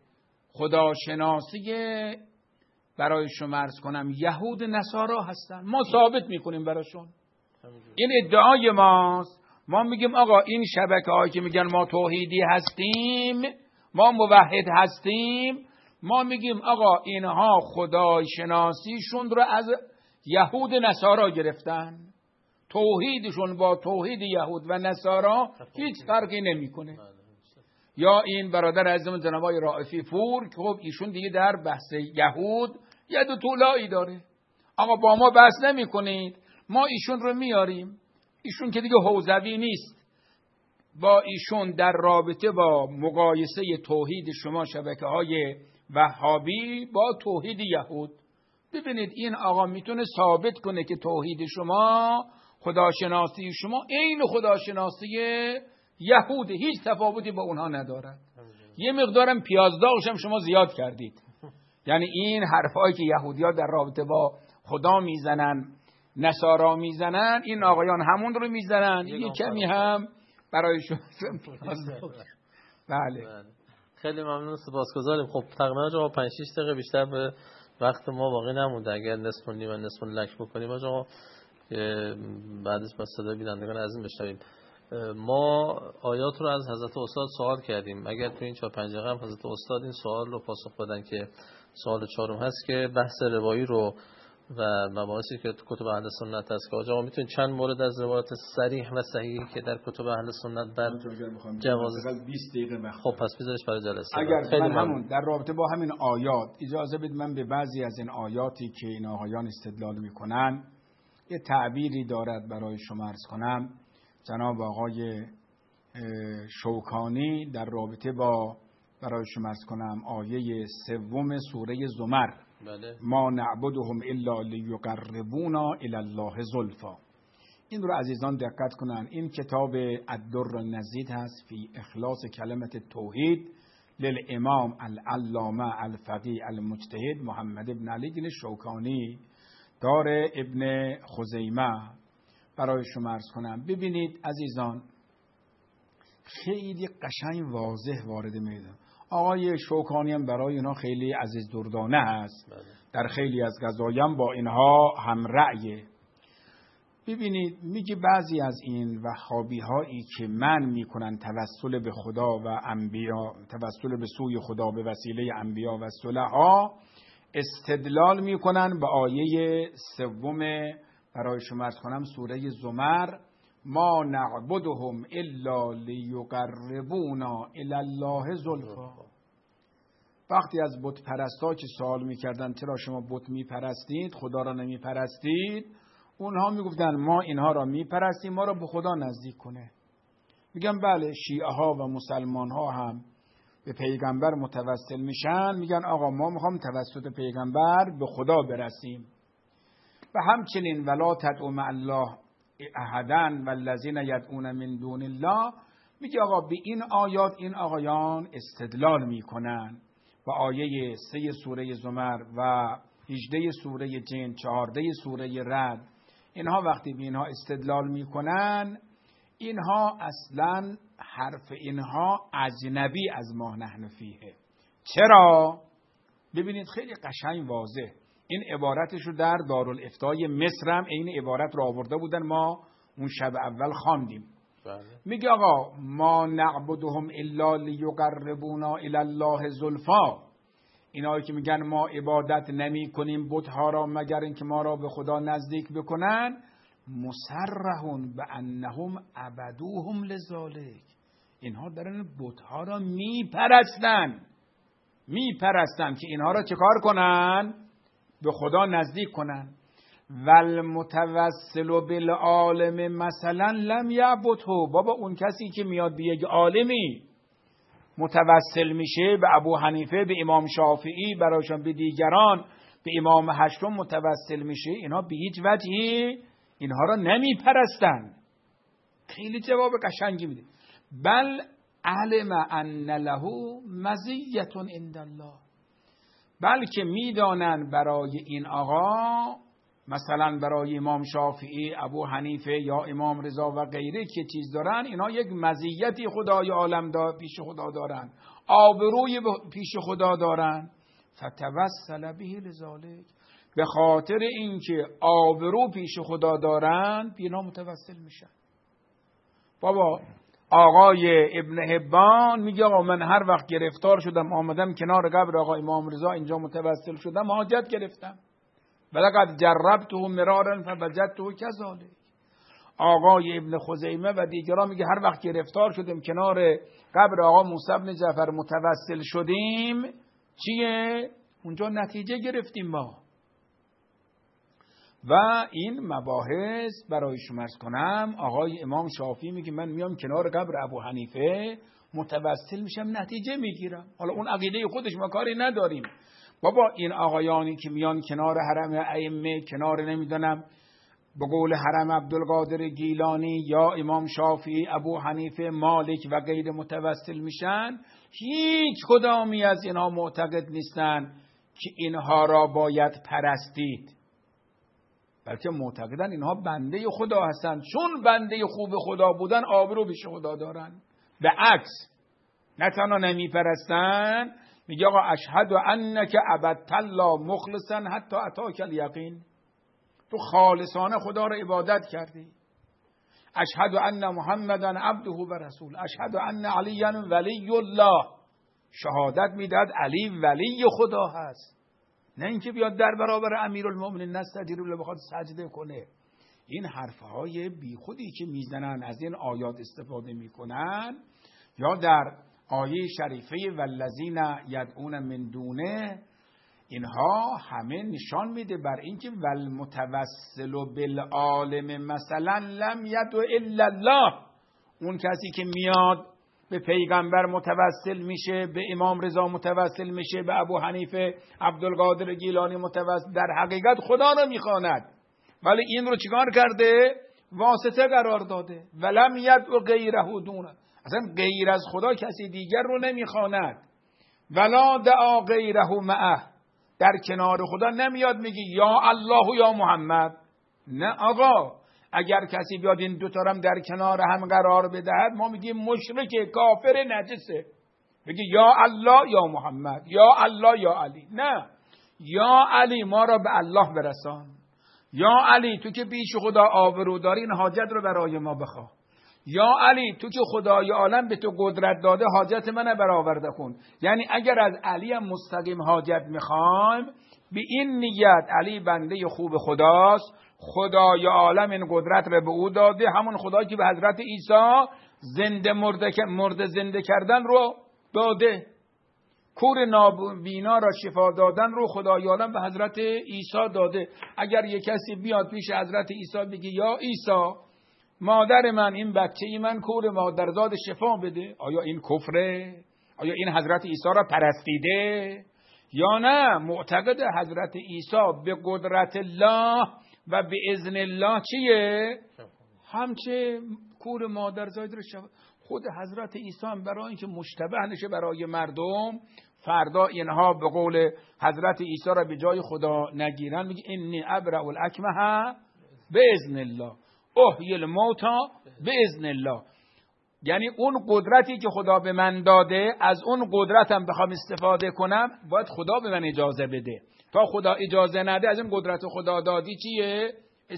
خداشناسی برای شما عرض کنم یهود نصارا هستن. ما ثابت میکنیم براشون، این ادعای ماست. ما میگیم آقا این شبکه هایی که میگن ما توحیدی هستیم، ما موحد هستیم، ما میگیم آقا اینها خدای شناسیشون رو از یهود نصارا گرفتن. توحیدشون با توحید یهود و نصارا هیچ فرقی نمیکنه. یا این برادر عزیزم جناب آقای رائفی پور که خب ایشون دیگه در بحث یهود ید طولایی داره. آقا با ما بحث نمی کنید، ما ایشون رو میاریم. ایشون که دیگه حوزوی نیست. با ایشون در رابطه با مقایسه توحید شما شبکه های وهابی با توحید یهود، ببینید این آقا میتونه ثابت کنه که توحید شما، خداشناسی شما عین خداشناسی یهود، هیچ تفاوتی با اونها ندارد. یه مقدارم پیازداغش هم شما زیاد کردید. یعنی این حرفایی که یهودی‌ها در رابطه با خدا میزنن، نصارا میزنن، این آقایان همون رو میزنن، یه کمی هم برای شما پیازداغ. بله. خیلی ممنون، سپاسگزاریم. خب تقریبا آقا پنج شش دقیقه بیشتر به وقت ما باقی نمونده. اگر نصف و نیم و نصف و لک بکنیم آقا بعدش با صدای بینندگان عزیز بشنویم. ما آیات رو از حضرت استاد سوال کردیم. اگر تو این چهار پنج دقیقه هم حضرت استاد این سوال رو پاسخ بدن که سوال چهارم هست که بحث روایی رو و مباحثی که تو کتب اهل سنت هست که آقا میتونید چند مورد از روایات صریح و صحیحی که در کتب اهل سنت بر جواز بیست دقیقه وقت. خب پس بذارش برای جلسه. اگر من همون در رابطه با همین آیات اجازه بدید من به بعضی از این آیاتی که این آقایان استدلال میکنن یه تعبیری دارد برای شما عرض کنم. جناب آقای شوکانی در رابطه با برای شما عرض کنم آیه سوم سوره زمر، بله. ما نعبدهم الا لیقربونا الی الله زلفا. این رو عزیزان دقت کنن. این کتاب الدر النضید هست فی اخلاص کلمت توحید للامام العلامه الفقیه المجتهد محمد ابن علی بن شوکانی دار ابن خزیمه برای شما عرض کنم. ببینید عزیزان خیلی قشنگ واضح وارد میدن. آقای شوکانی هم برای اینها خیلی عزیز دردانه هست، در خیلی از قضایم با اینها هم رأیه. ببینید میگه بعضی از این وهابی هایی که من میکنن توسل به خدا و انبیا، توسل به سوی خدا به وسیله انبیا و صلحا، استدلال میکنن به آیه سوم برای شما عرض کنم سوره زمر، ما نعبدهم الا لیقربونا الی الله زلفا. وقتی از بت پرستا که سوال میکردن چرا شما بت میپرستید، خدا را نمیپرستید، اونها میگفتن ما اینها را میپرستیم ما را به خدا نزدیک کنه. میگن بله شیعه ها و مسلمان ها هم به پیغمبر متوسل میشن، میگن آقا ما میخوام توسط پیغمبر به خدا برسیم. و همچنین ولا تدعوا مع الله احدا والذین یدعون من دون الله میگه آقا به این آیات این آقایان استدلال میکنن و آیه سه سوره زمر و هجده سوره جن، چهارده سوره رعد، اینها وقتی به اینها استدلال میکنن، اینها اصلا حرف اینها اجنبی از ما نحن فیه. چرا؟ ببینید خیلی قشنگ واضح این عبارتش رو در دارالافتای مصر هم این عبارت رو آورده بودن، ما اون شب اول خواندیم. بله. میگه آقا ما نعبدهم الا لیقربونا الی الله زلفا، اینایی که میگن ما عبادت نمی کنیم بت‌ها را مگر اینکه ما را به خدا نزدیک بکنن، مسرحون به انهم عبدوهم لذالک، اینها دارن بت‌ها را میپرستن میپرستن که اینها را چه کار کنن؟ به خدا نزدیک کنن. والمتوسل بالعالم مثلا لم یعبده، بابا اون کسی که میاد به یک عالمی متوسل میشه، به ابو حنیفه، به امام شافعی، برایشان به دیگران، به امام هشتم متوسل میشه، اینها به هیچ وجهی اینها را نمیپرستن. خیلی جواب قشنگی میده. بل علم ان له مزیت عند الله، بلکه میدانن برای این آقا، مثلا برای امام شافعی، ابو حنیفه یا امام رضا و غیره که چیز دارن، اینا یک مزیتی خدای عالم دار پیش خدا دارن، آبروی پیش خدا دارن. فتوسل به لذالک، به خاطر اینکه آبرو پیش خدا دارن اینا متوسل میشن. بابا آقای ابن حبان میگه آقا من هر وقت گرفتار شدم آمدم کنار قبر آقا امام رضا اینجا متوسل شدم، حاجت گرفتم. ولقد جربته مرارا فوجدته کذالک. آقای ابن خزیمه و دیگران میگه هر وقت گرفتار شدیم کنار قبر آقا موسی بن جعفر متوسل شدیم، چیه؟ اونجا نتیجه گرفتیم ما. و این مباحث برای شما عرض کنم، آقای امام شافعی میگه من میام کنار قبر ابو حنیفه متوسل میشم نتیجه میگیرم. حالا اون عقیده خودش ما کاری نداریم. بابا این آقایانی که میان کنار حرم ائمه، کنار نمیدونم به قول حرم عبدالقادر گیلانی یا امام شافعی، ابو حنیفه، مالک و غیر متوسل میشن، هیچ کدامی از اینها معتقد نیستن که اینها را باید پرستید، بلکه معتقدن اینها بنده خدا هستند. چون بنده خوب خدا بودن آبرو پیش خدا دارن. به عکس نه تنها نمی پرستن، میگه آقا اشهد انک عبدت الله مخلصا حتی اتاک الیقین، تو خالصانه خدا را عبادت کردی. اشهد ان محمدا عبده و رسول، اشهد ان علی ولی الله، شهادت میداد علی ولی خدا هست، نه اینکه بیاد در برابر امیرالمومنین نستجیب له بخواد سجده کنه. این حرفهای بیخودی که میزنن از این آیات استفاده میکنن، یا در آیه شریفه والذین یدعون من دونه، اینها همه نشان میده بر اینکه والمتوسل بالعالم مثلا لم یدع الا الله، اون کسی که میاد به پیغمبر متوسل میشه، به امام رضا متوسل میشه، به ابو حنیفه عبدالقادر گیلانی متوسل، در حقیقت خدا رو میخواند، ولی این رو چیکار کرده؟ واسطه قرار داده. ولم یدع غیره دونه، اصلا غیر از خدا کسی دیگر رو نمیخواند. ولا دعا غیره معه، در کنار خدا نمیاد میگی یا الله یا محمد. نه آقا، اگر کسی بیاد این دو تا هم در کنار هم قرار بدهد، ما میگیم مشرک، کافر، نجسه. میگی یا الله یا محمد، یا الله یا علی. نه، یا علی ما را به الله برسان، یا علی تو که پیش خدا آبرو داری این حاجت رو برای ما بخواه، یا علی تو که خدای عالم به تو قدرت داده حاجت من برآورده کن. یعنی اگر از علی هم مستقیم حاجت میخوایم، به این نیت علی بنده خوب خداست، خدای عالم این قدرت رو به او داده، همون خدایی که به حضرت عیسی زنده مرده, مرده زنده کردن رو داده، کور نابینا را شفا دادن رو خدای عالم به حضرت عیسی داده. اگر یک کسی بیاد پیش حضرت عیسی بگه یا عیسی مادر من، این بچه ای من کور مادرزاد شفا بده، آیا این کفره؟ آیا این حضرت عیسی را پرستیده؟ یا نه معتقد حضرت عیسی به قدرت الله و به اذن الله چیه؟ همچه کور مادرزاد را شفا. خود حضرت عیسی هم برای اینکه مشتبه نشه برای مردم، فردا اینها به قول حضرت عیسی را به جای خدا نگیرن، میگه انی ابرأ الاکمه باذن الله احیی الموتی باذن الله. یعنی اون قدرتی که خدا به من داده، از اون قدرتم بخوام استفاده کنم باید خدا به من اجازه بده. تا خدا اجازه نده از این قدرت خدا دادی چیه؟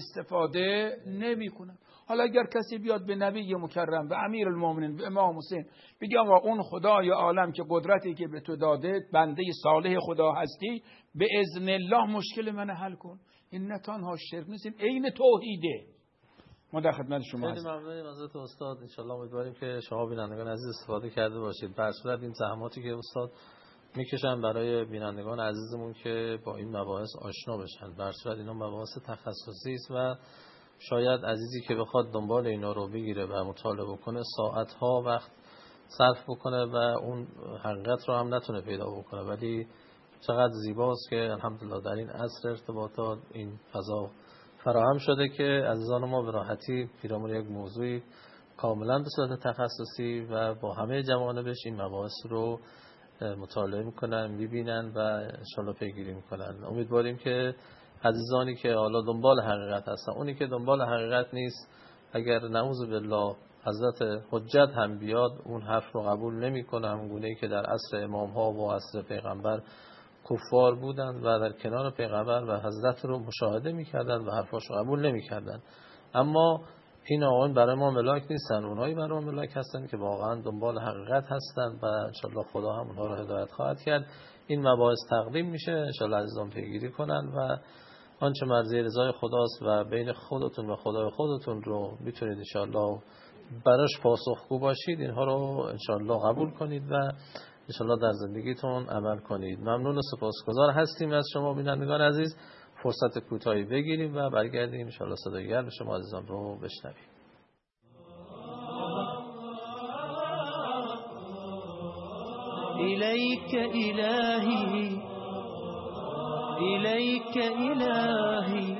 استفاده نمی کنم. حالا اگر کسی بیاد به نبی مکرم و امیر المؤمنین و امام حسین بگه آقا اون خدای عالم که قدرتی که به تو داده، بنده صالح خدا هستی، به اذن الله مشکل من حل کن، این نه تنها شرک نیست، این عین توحیده. ما در خدمت شما هستیم. خیلی ممنونیم ازت استاد. ان شاء الله امیدواریم که شما بینندگان عزیز استفاده کرده باشید. در صورت این زحماتی که استاد میکشن برای بینندگان عزیزمون که با این مباحث آشنا بشن، در صورت اینا مباحث تخصصی است و شاید عزیزی که بخواد دنبال اینا رو بگیره و مطالعه بکنه ساعت‌ها وقت صرف بکنه و اون حقیقت رو هم نتونه پیدا بکنه. ولی چقدر زیباست که الحمدلله در این عصر ارتباطات این فضا فراهم شده که عزیزان ما به راحتی پیرامون یک موضوعی کاملا به صورت تخصصی و با همه جوانبش این مباحث رو مطالعه میکنن، میبینن و انشالله پیگیری میکنن. امیدواریم که عزیزانی که حالا دنبال حقیقت هستن، اونی که دنبال حقیقت نیست، اگر نعوذ بالله حضرت حجت هم بیاد اون حرف رو قبول نمیکنه، همونگونه‌ای که در عصر امام ها و عصر پیغمبر کفار بودن و در کنار پیغمبر و حضرت رو مشاهده میکردن و حرفاش رو قبول نمیکردن. اما این آقایان برای ما ملاک نیستن، اونایی برای ما ملاک هستن که واقعا دنبال حقیقت هستن و انشالله خدا هم اونها رو هدایت خواهد کرد. این مباحث تقدیم میشه، انشالله عزیزان پیگیری کنن و آنچه مرضی رضای خداست و بین خودتون و خدای خودتون رو میتونید انشالله براش پاسخگو باشید، اینها رو انشالله قبول کنید و انشالله در زندگیتون عمل کنید. ممنون و سپاسگزار هستیم از شما بینندگان عزیز. فرصت کوتاهی بگیریم و برگردیم انشالله صدای گرم شما عزیزان رو بشنویم. إليك إلهي إليك إلهي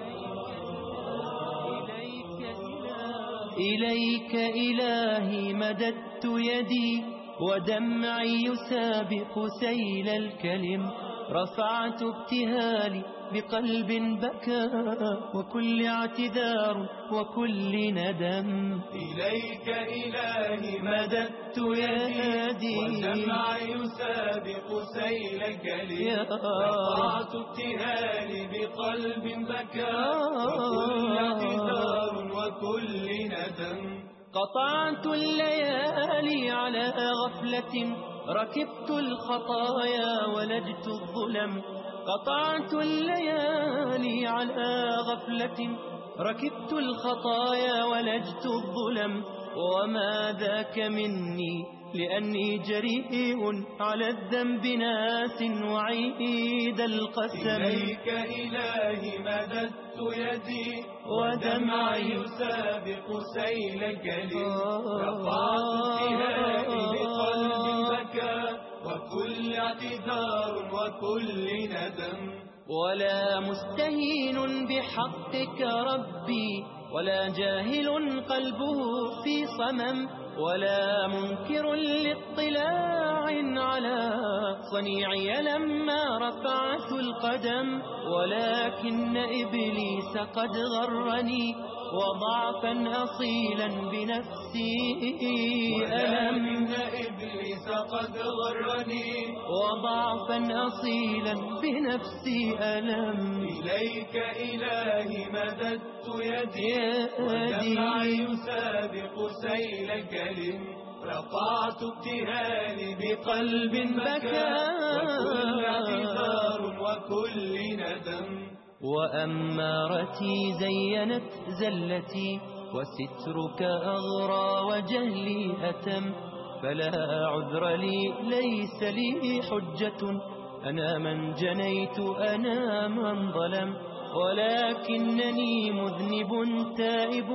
إليك إلهي مددت يدي ودمعي يسابق سيل الكلم، رفعت ابتهالي بقلب بكى وكل اعتذار وكل ندم. إليك إلهي مددت يدي ودمعي يسابق سيل الكلم، رفعت ابتهالي بقلب بكى وكل اعتذار وكل ندم. قطعت الليالي على غفلة ركبت الخطايا ولجت الظلم، قطعت الليالي على غفلة ركبت الخطايا ولجت الظلم، وما ذاك مني لأني جريء على الذنب ناس وعيد القسم. إليك إلهي مددت يدي ودمعي يسابق سيل الكلم، رفعت ابتهالي بقلب بكى وكل اعتذار وكل ندم. ولا مستهين بحقك ربي ولا جاهل قلبه في صمم، ولا منكر لاطلاع على صنيعي لما رفعت القدم، ولكن إبليس قد غرني وضعفا أصيلا بنفسي ألم. ولكن إبليس قد غرني وضعفا أصيلا بنفسي ألم. إليك إلهي مددت يدي ودمعي يسابق سيل الكلم، رفعت ابتهالي بقلب بكى وكل اعتذار وكل ندم. وأمارتي زينت زلتي وسترك أغرى وجهلي أتم، فلا عذر لي ليس لي حجة، أنا من جنيت أنا من ظلم، ولكنني مذنب تائب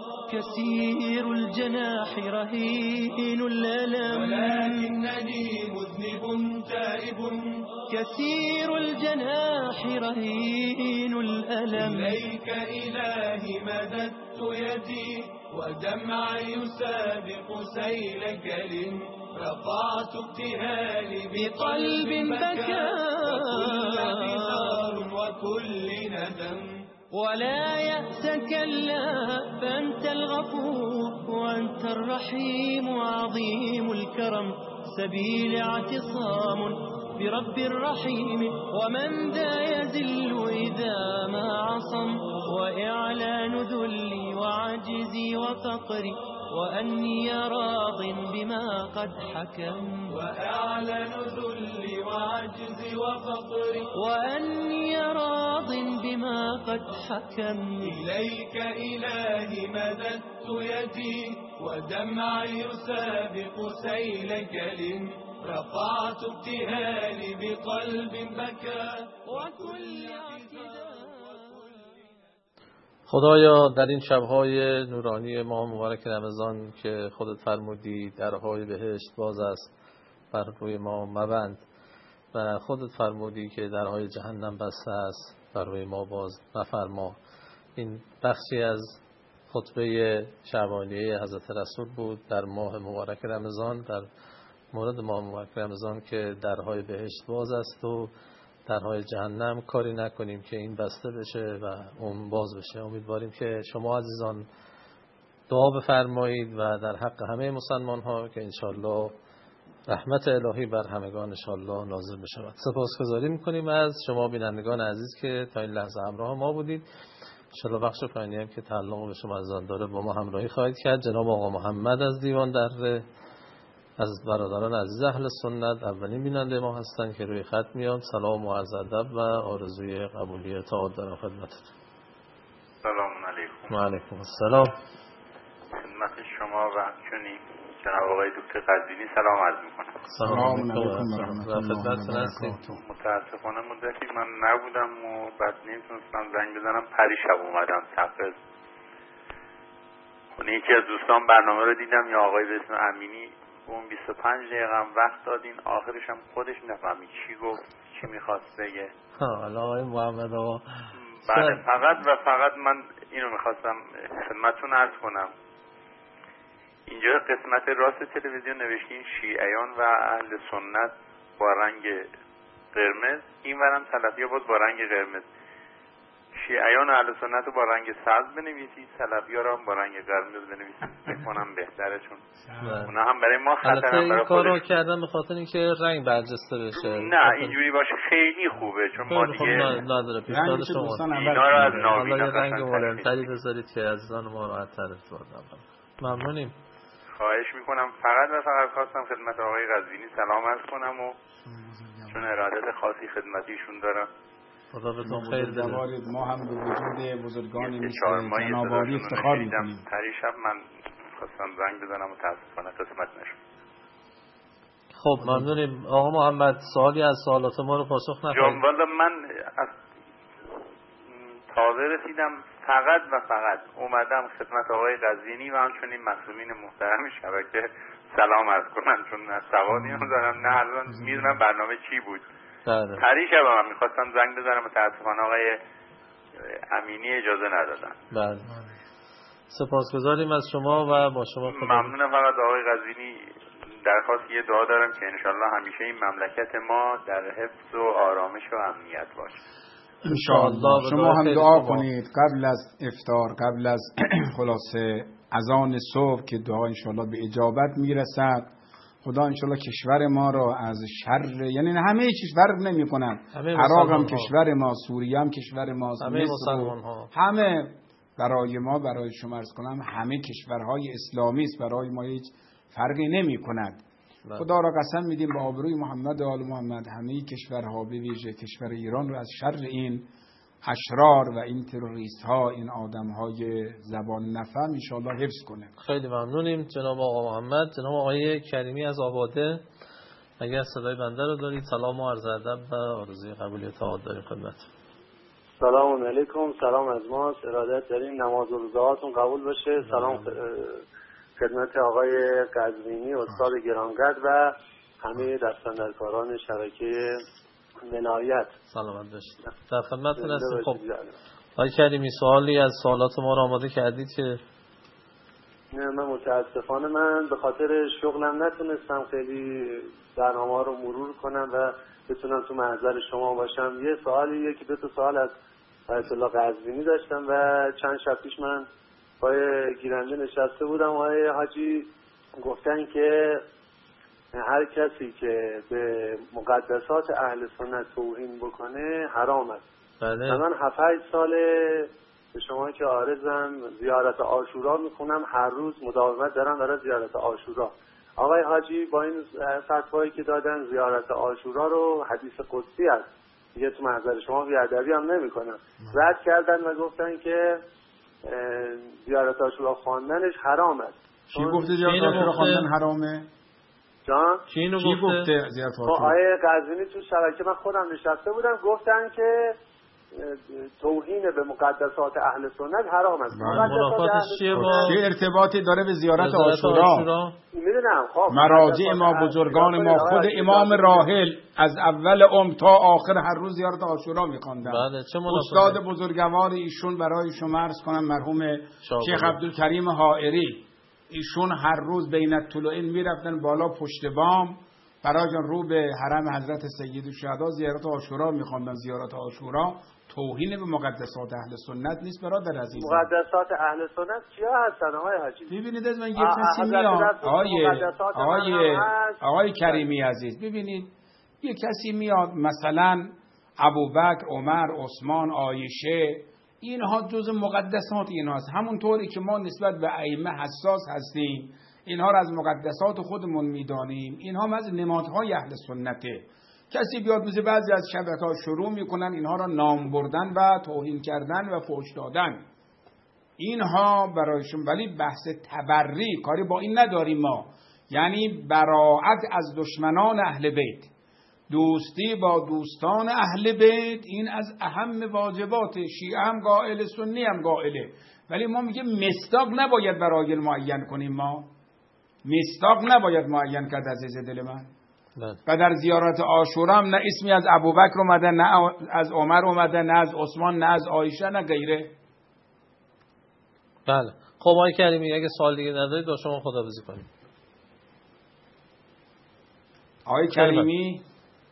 كثير الجناح رهين الألم. ولكنني مذنب تائب كثير الجناح رهين الألم. إليك إلهي مددت يدي ودمع يسابق سيل كل رفعت ابتهالي بقلب بكى وكل اعتذار وكل ندم ولا يأس كلا فأنت الغفور وأنت الرحيم وعظيم الكرم سبيل اعتصام برب الرحيم ومن ذا يذل إذا ما عصم وإعلان ذلي وعجزي وفقري وأني راض بما قد حكم وأعلن ذلي وعجزي وفقري وأني راض بما قد حكم إليك إلهي مددت يدي ودمع يسابق سيل كلم رفعت ابتهالي بقلب بكى وكل اعتذار. خدایا در این شب‌های نورانی ماه مبارک رمضان که خودت فرمودی درهای بهشت باز است بر روی ما مبند و خودت فرمودی که درهای جهنم بسته است بر روی ما باز مفرما. این بخشی از خطبه شعبانیه حضرت رسول بود در ماه مبارک رمضان، در مورد ماه مبارک رمضان که درهای بهشت باز است و درهای جهنم کاری نکنیم که این بسته بشه و اون باز بشه. امیدواریم که شما عزیزان دعا بفرمایید و در حق همه مسلمان ها که انشالله رحمت الهی بر همگان انشالله نازل بشود. سپاسگزاری میکنیم از شما بینندگان عزیز که تا این لحظه همراه ما بودید. انشالله بخش پایانی هم که تعلق به شما عزیزان داره با ما همراهی خواهید کرد. جناب آقا محمد از دیوان در از برادران عزیز اهل سنت اولین بیننده ما هستند که روی خط میان. سلام و عرض ادب و آرزوی قبولی اطاعت در خدمتتون. سلام علیکم. و علیکم السلام. خدمت شما و همچنین جناب آقای دکتر قزوینی سلام عرض میکنم. سلام علیکم و رحمت الله و متاسفانه مدتی من نبودم و بعد نمیتونستم زنگ بزنم. پریشب اومدم صفحه خونه یکی از دوستان برنامه رو دیدم، یا آقای به اسم امینی اون بیست و پنج دقیقه هم وقت دادین، آخرش هم خودش نفهمید چی گفت، چی میخواست بگه. ها الله آقای محمد آقا. بله فقط و فقط من اینو میخواستم خدمتتون عرض کنم. اینجا قسمت راست تلویزیون نوشتین شیعیان و اهل سنت با رنگ قرمز، این ورم سلفی باز با رنگ قرمز. شیعیان و اهل سنت رو با رنگ سبز بنویسید، سلفی ها رو هم با رنگ قرمز بنویسید، بکنم بهتره، چون اونا هم برای ما خطر هم برای کار رو کردن به خاطر اینکه رنگ برجسته بشه. نه اینجوری باشه خیلی خوبه، چون ما دیگه نداره پیشنهاد شما اینا رو از ناوینا رنگ مولانتری بذارید که عزیزان ما راحت تر ارتباط بکنن. ممنونیم. خواهش میکنم. فقط و فقط خواستم خدمت آقای قزوینی سلام عرض کنم و چون ارادت خاصی خدمتیشون دارم. خدا بهتون خیر بده. ما هم به وجود بزرگانی مثل جناب عالی افتخار میکنیم. پریشب من خواستم زنگ بزنم و تاسفانه قسمت نشد. خب ممنونیم. آقا محمد سوالی از سوالات ما رو پاسخ نخواهید؟ جان والا من از تازه رسیدم، فقط و فقط اومدم خدمت آقای قزوینی و همچنین مسئولین محترم شبکه سلام عرض کنم، چون از سوادی هم دارم نه الان میدونم برنامه چی بود. پریشب هم میخواستم زنگ بزنم و تاسفانه آقای امینی اجازه ندادن. بله سپاسگزاریم از شما و با شما خدا. ممنونم. فقط آقای قزوینی درخواست یه دعا دارم که انشالله همیشه این مملکت ما در حفظ و آرامش و امنیت باشه. انشاءالله. شما هم دعا کنید قبل از افطار، قبل از خلاصه اذان صبح که دعا انشاءالله به اجابت میرسد. خدا انشاءالله کشور ما را از شر، یعنی همه کشور نمی کنن، عراق هم کشور ما، سوریه هم کشور ما، همه مسلمان ها، همه برای ما، برای شما عرض کنم همه کشورهای اسلامی است، برای ما هیچ فرقی نمی کند. خدا را قسم میدیم با آبروی محمد و آل محمد همه کشورها به ویژه کشور ایران رو از شر این اشرار و این تروریست ها، این آدم های زبان نفهم انشاءالله حفظ کنه. خیلی ممنونیم جناب آقا محمد. جناب آقای کریمی از آباده اگر صدای بنده رو دارید سلام و عرض ادب و آرزوی قبولی اطاعت داریم خدمت. سلام علیکم. سلام از ما، ارادت داریم نماز و روزهاتون قبول باشه. سلام خدمت آقای قزوینی استاد گرانقدر و همه دستاندرکاران شبکه ولایت. سلامت باشید. در خدمتتون هستیم. خب آقای کریمی سوالی از سوالات ما رو آماده کردید که نه من متاسفانه من به خاطر شغلم نتونستم خیلی برنامه رو مرور کنم و بتونم تو محضر شما باشم. یه سوالی یکی دو تا سوال از آیت الله قزوینی داشتم و چند شب پیش من با گیرنده نشسته بودم. آقای حاجی گفتن که هر کسی که به مقدسات اهل سنت توهین بکنه حرام است. بله. من هفت هشت ساله به شما که عارضم زیارت عاشورا میخونم، هر روز مداومت دارم برای زیارت عاشورا. آقای حاجی با این فتوایی که دادن زیارت عاشورا رو حدیث قدسی است، دیگه تو محضر شما بیادبی هم نمی کنم، رد کردن و گفتن که زیارت عاشورا خواندنش حرام است. چی گفته زیارت عاشورا خواندن حرامه؟ جان؟ چی اینو گفته؟ گفته زیارت خب عاشورا آیه قزوینی تو شبکه من خودم نشسته بودم گفتن که توهین به مقدسات اهل سنت حرام است. منافاتش چیه با چه ارتباطی داره به زیارت عاشورا؟ میدونم. خب مراجع ما بزرگان ما خود امام راحل از اول عمر تا آخر هر روز زیارت عاشورا می‌خواندن. بله. چه استاد بزرگوار ایشون برای شما عرض کنم مرحوم شیخ عبدالکریم حائری، ایشون هر روز بین الطلوعین میرفتن بالا پشت بام برای رو به حرم حضرت سید الشهدا زیارت عاشورا می‌خواندن. زیارت عاشورا توهین به مقدسات اهل سنت نیست برادر عزیز. مقدسات اهل سنت چیا هستن آقای حاجی؟ ببینید از من یک کسی میاد آقای آقای آقای کریمی عزیز، ببینید یک کسی میاد مثلا ابوبکر، عمر، عثمان، عایشه، اینها جز مقدسات اینهاست. همونطوری که ما نسبت به ائمه حساس هستیم، اینها را از مقدسات خودمون میدانیم، اینها هم از نمادهای اهل سنته. کسی بیاد مثل بعضی از شبکه‌ها شروع میکنن اینها را نام بردن و توهین کردن و فحش دادن، اینها برایشون، ولی بحث تبری کاری با این نداریم ما. یعنی براءت از دشمنان اهل بیت، دوستی با دوستان اهل بیت، این از اهم واجبات. شیعه هم قائل، سنی هم قائله، ولی ما میگه مصداق نباید برای معین کنیم. ما مصداق نباید معین کرد عزیز دل من. و در زیارت عاشورا هم نه اسمی از ابوبکر اومده، نه از عمر اومده، نه از عثمان، نه از عایشه، نه غیره. بله. خب آقای کریمی اگه سوال دیگه ندارید با شما خداحافظی کنیم. آقای کریمی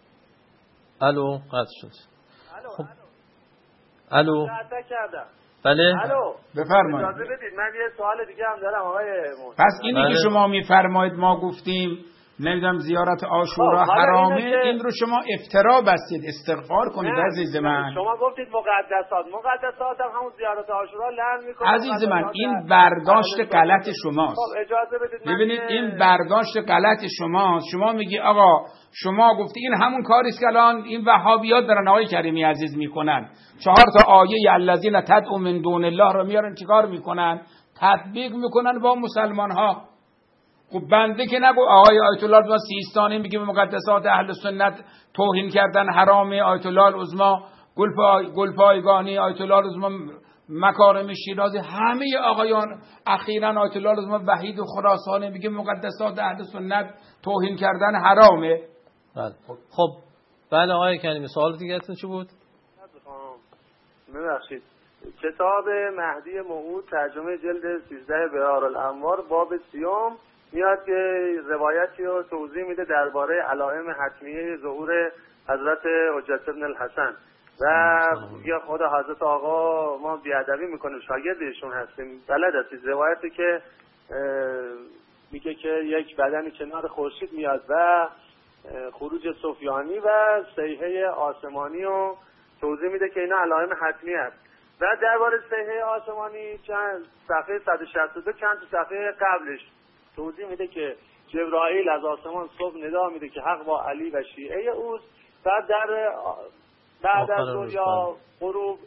الو قطع شد. الو خب. الو کردم. بله الو بفرمایید. اجازه بدید من یه سوال دیگه هم دارم آقای محترم. پس اینی بله. که شما میفرمایید ما گفتیم نمیدونم زیارت عاشورا حرامه، این رو شما افترا بستید، استغفار کنید عزیز من. شما گفتید مقدسات، مقدسات هم همون زیارت عاشورا لعن میکنه. عزیز من این برداشت غلط شماست. خب اجازه بدید ببینید این برداشت غلط شماست. شما میگی آقا شما گفتی این همون کاری است که الان این وهابیات دارن آقای کریمی عزیز میکنن. چهار تا آیه الذین تدعون من دون الله رو میارن چیکار میکنن؟ تطبیق میکنن با مسلمان ها. خب بنده که نگو آقای آیت الله سیستانی میگه به مقدسات اهل سنت توهین کردن حرامه، آیت الله العظما گلپایگانی، آیت الله العظما مکارم شیرازی، همه آقایان اخیراً آیت الله العظما وحید خراسانی میگه مقدسات اهل سنت توهین کردن حرامه. بله. خب بله آقای کریمی سوال دیگه اتون چی بود؟ ببخشید کتاب مهدی موعود ترجمه جلد سیزده بهار الانوار باب سیوم میاد که روایتی رو توضیح میده درباره علائم حتمیه ظهور حضرت حجت ابن الحسن و یا خود حضرت آقا ما بیادبی میکنیم، شاگردشون هستیم، بلد هستید. روایتی که میگه که یک بدن کنار خورشید میاد و خروج سفیانی و صیحه آسمانی رو توضیح میده که اینا علائم حتمی است. و درباره صیحه آسمانی چند صفحه صد و شصت و دو چند صفحه قبلش توضیح میده که جبرائیل از آسمان صبح ندا میده که حق با علی و شیعه اوست. بعد در بعد از دنیا غروب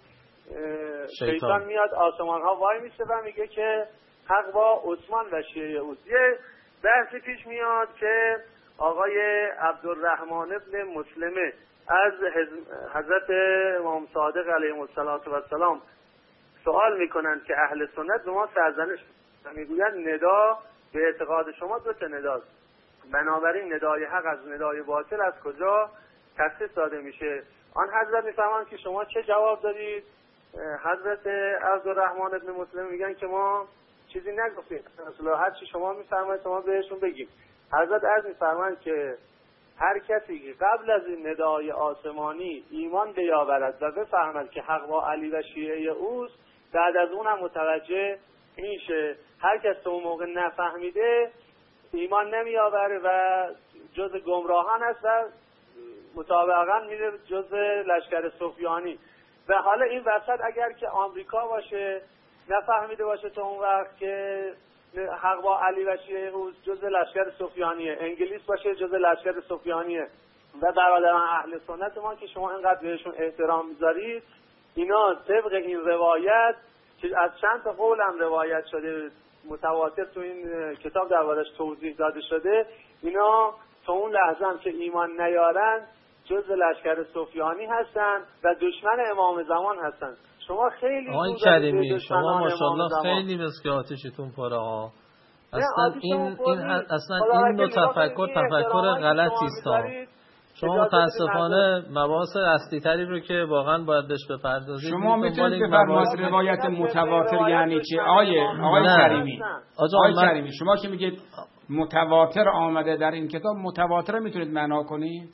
شیطان میاد آسمان ها وای میسته و میگه که حق با عثمان و شیعه اوست. یه بحثی پیش میاد که آقای عبدالرحمن ابن مسلمه از حضرت امام صادق علیه السلام سوال میکنند که اهل سنت به ما سرزنش میگویند ندا به اعتقاد شما دو تا نداست، بنابراین ندای حق از ندای باطل از کجا تخصیص داده میشه؟ آن حضرت میفهمند که شما چه جواب دادید؟ حضرت عبدالرحمن ابن مسلم میگن که ما چیزی نگفتیم. هر چی شما میفرمایید شما بهشون بگیم. حضرت عرض میفرمایند که هر کسی که قبل از این ندای آسمانی ایمان بیاورد و بفهمد که حق با علی و شیعه اوست، بعد از اونم متوجه میشه. هر کس اون موقع نفهمیده ایمان نمیآوره و جز گمراهان است و مطابقاً میره جز لشکر سفیانی. و حالا این وسط اگر که آمریکا باشه نفهمیده باشه تا اون وقت که حق با علی و شیعه اوست، جز لشکر سفیانیه. انگلیس باشه جز لشکر سفیانیه. و برادران اهل سنت ما که شما اینقدر بهشون احترام میذارید، اینا طبق این روایت که از چند تا قول هم روایت شده متواتر تو این کتاب دربارش توضیح داده شده، اینا تا اون لحظه هم که ایمان نیارن جز لشکر سفیانی هستن و دشمن امام زمان هستن. شما خیلی آقای کریمی شما ماشاءالله خیلی مثل که آتشتون پره ها. اصلا این این اصلا این نوع تفکر تفکر غلطی است. شما متاسفانه مباحث اصلی تری رو که واقعا باید بهش بپردازید. شما میتونید بفرمایید روایت متواتر یعنی چه؟ آیه آقای کریمی آقای من... کریمی شما که میگید متواتر آمده در این کتاب، متواتر میتونید معنا کنید؟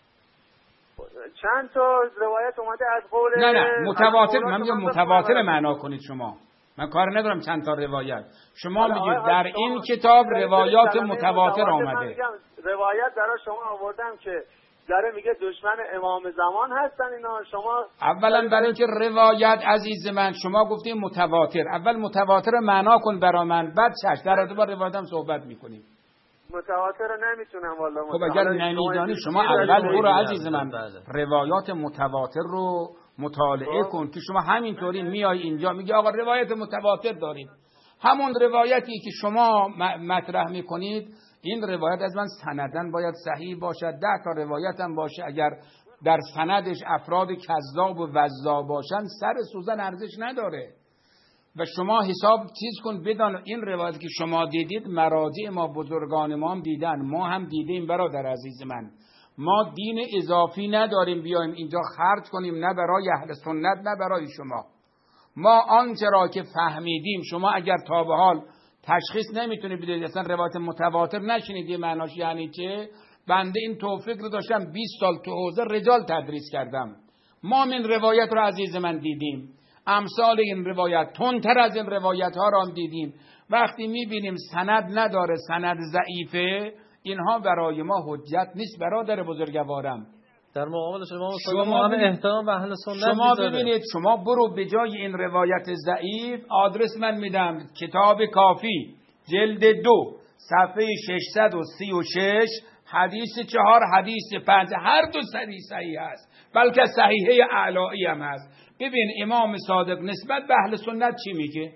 چند تا روایت اومده از قول نه نه متواتر، من میگم متواتر معنا کنید شما. من کار ندارم چند تا روایت. شما میگید در این کتاب روایات متواتر آمده. روایت برای شما آوردم که داره میگه دشمن امام زمان هستن اینا. شما اولا برای اینکه روایت عزیز من شما گفتیم متواتر، اول متواتر معنا کن برای من، بعد چش در دوباره روایت هم صحبت میکنیم. متواتر نمیتونم والله. خب اگر نمیدانی شما اول برو عزیز من روایات متواتر رو مطالعه کن که شما همینطوری میای اینجا میگی آقا روایت متواتر داریم. همون روایتی که شما مطرح میکنید این روایت از من سندن باید صحیح باشد، ده تا روایت هم باشه. اگر در سندش افراد کذاب و وضاع باشن سر سوزن ارزش نداره. و شما حساب چیز کن بدان این روایت که شما دیدید مراجع ما بزرگان ما هم دیدن، ما هم دیدیم. برادر عزیز من ما دین اضافی نداریم بیایم اینجا خرج کنیم، نه برای اهل سنت نه برای شما. ما آنچه را که فهمیدیم، شما اگر تا به حال تشخیص نمیتونید بدید اصلا روایت متواتر نشنیدی معناش یعنی چه، بنده این توفیق رو داشتم بیست سال تو حوزه رجال تدریس کردم. ما من روایت رو عزیز من دیدیم، امثال این روایت تندتر از این روایت ها را هم دیدیم. وقتی میبینیم سند نداره، سند ضعیفه، اینها برای ما حجت نیست. برادر بزرگوارم در مقابل شما شما احترام به اهل سنت شما ببینید، شما برو به جای این روایت ضعیف آدرس من میدم، کتاب کافی جلد دو صفحه ششصد و سی و شش حدیث چهار حدیث پنج، هر دو صحیح صحیح است، بلکه صحیحه اعلایی هم هست. ببین امام صادق نسبت به اهل سنت چی میگه؟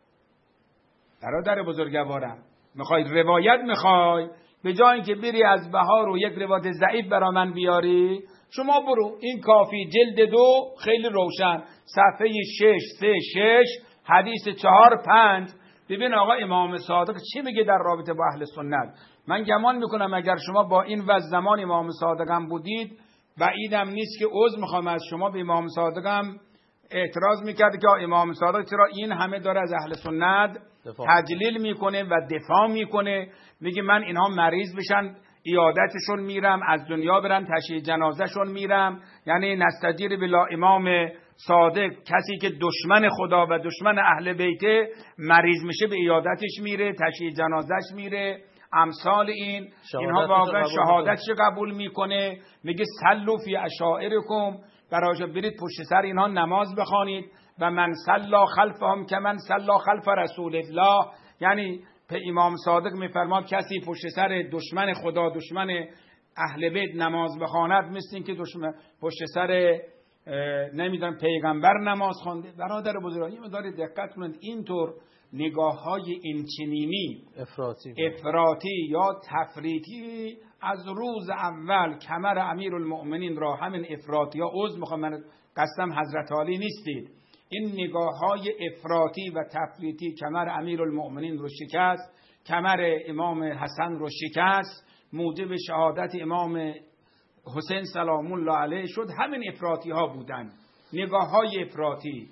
برادر بزرگوارم میخوای روایت میخوای به جای اینکه بری از بهار و یک روایت ضعیف برا من بیاری، شما برو این کافی جلد دو خیلی روشن صفحه شش سه شش حدیث چهار پنج ببین آقا امام صادق چی میگه در رابطه با اهل سنت. من گمان میکنم اگر شما با این وضع زمان امام صادق هم بودید بعیدم نیست که عذر میخوام از شما به امام صادق هم اعتراض میکرد که امام صادق چرا این همه داره از اهل سنت تجلیل میکنه و دفاع میکنه، میگه من اینها مریض بشن عیادتشون میرم، از دنیا برن تشییع جنازهشون میرم. یعنی نستجیر بلا امام صادق، کسی که دشمن خدا و دشمن اهل بیته مریض میشه به عیادتش میره، تشییع جنازهش میره. امثال این اینها واقعا شهادتش قبول میکنه. میگه صلوا فی اشائرکم، برایش برید پشت سر اینها نماز بخوانید. و من صلا خلفهم که من صلا خلف رسول الله، یعنی امام صادق میفرماد کسی پشت سر دشمن خدا دشمن اهل بیت نماز بخواند مثل این که دشمن پشت سر نمیدونم پیغمبر نماز خوانده. برادر بزرگانی دارید دقت کنید، اینطور نگاه های اینچنینی افراطی افراطی یا تفریطی از روز اول کمر امیرالمؤمنین را همین افراطی ها عذر میخوام من قسم حضرت علی نیستید، این نگاه های افراطی و تفریطی کمر امیرالمؤمنین رو شکست، کمر امام حسن رو شکست، موجب شهادت امام حسین سلام الله علیه شد. همین افراطی ها بودن، نگاه های افراطی.